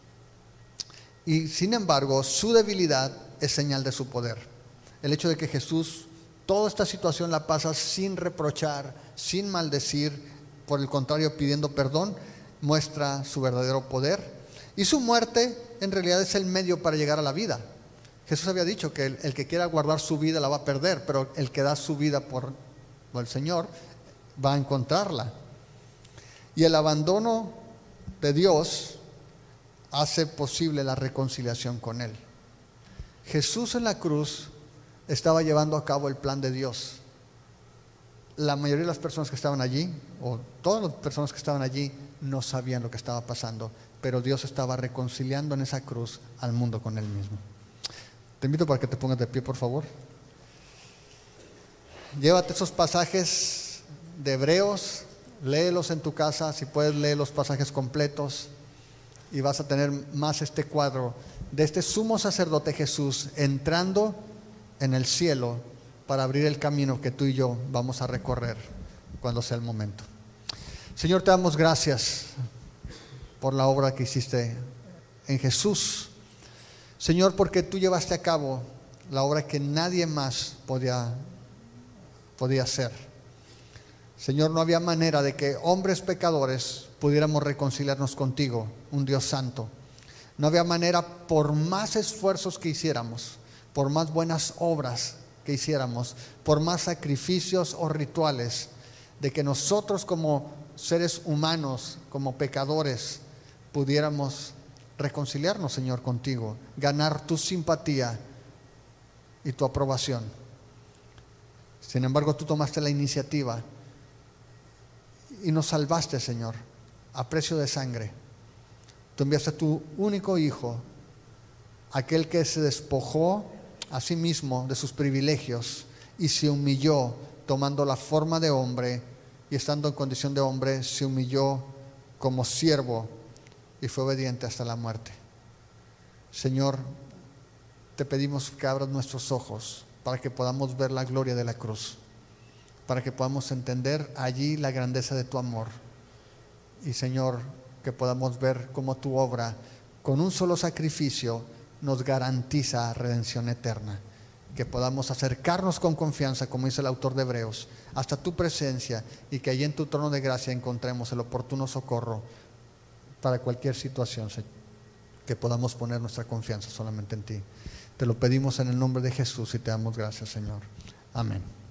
y sin embargo su debilidad es señal de su poder. El hecho de que Jesús toda esta situación la pasa sin reprochar, sin maldecir, por el contrario pidiendo perdón, muestra su verdadero poder. Y su muerte en realidad es el medio para llegar a la vida. Jesús había dicho que el, el que quiera guardar su vida la va a perder, pero el que da su vida por, por el Señor va a encontrarla. Y el abandono de Dios hace posible la reconciliación con Él. Jesús en la cruz estaba llevando a cabo el plan de Dios. La mayoría de las personas que estaban allí, o todas las personas que estaban allí, no sabían lo que estaba pasando, pero Dios estaba reconciliando en esa cruz al mundo con Él mismo. Te invito para que te pongas de pie, por favor. Llévate esos pasajes de Hebreos, léelos en tu casa, si puedes leer los pasajes completos, y vas a tener más este cuadro de este sumo sacerdote Jesús entrando en el cielo para abrir el camino que tú y yo vamos a recorrer cuando sea el momento. Señor, te damos gracias por la obra que hiciste en Jesús. Señor, porque tú llevaste a cabo la obra que nadie más podía, podía hacer. Señor, no había manera de que hombres pecadores pudiéramos reconciliarnos contigo, un Dios santo. No había manera, por más esfuerzos que hiciéramos, por más buenas obras que hiciéramos, por más sacrificios o rituales, de que nosotros como seres humanos, como pecadores, pudiéramos reconciliarnos, Señor, contigo, ganar tu simpatía y tu aprobación. Sin embargo, tú tomaste la iniciativa y nos salvaste, Señor, a precio de sangre. Tú enviaste a tu único Hijo, aquel que se despojó a sí mismo de sus privilegios y se humilló tomando la forma de hombre, y estando en condición de hombre se humilló como siervo y fue obediente hasta la muerte. Señor, te pedimos que abras nuestros ojos para que podamos ver la gloria de la cruz, para que podamos entender allí la grandeza de tu amor, y Señor, que podamos ver cómo tu obra con un solo sacrificio nos garantiza redención eterna, que podamos acercarnos con confianza, como dice el autor de Hebreos, hasta tu presencia, y que allí en tu trono de gracia encontremos el oportuno socorro para cualquier situación, que podamos poner nuestra confianza solamente en ti. Te lo pedimos en el nombre de Jesús y te damos gracias, Señor. Amén.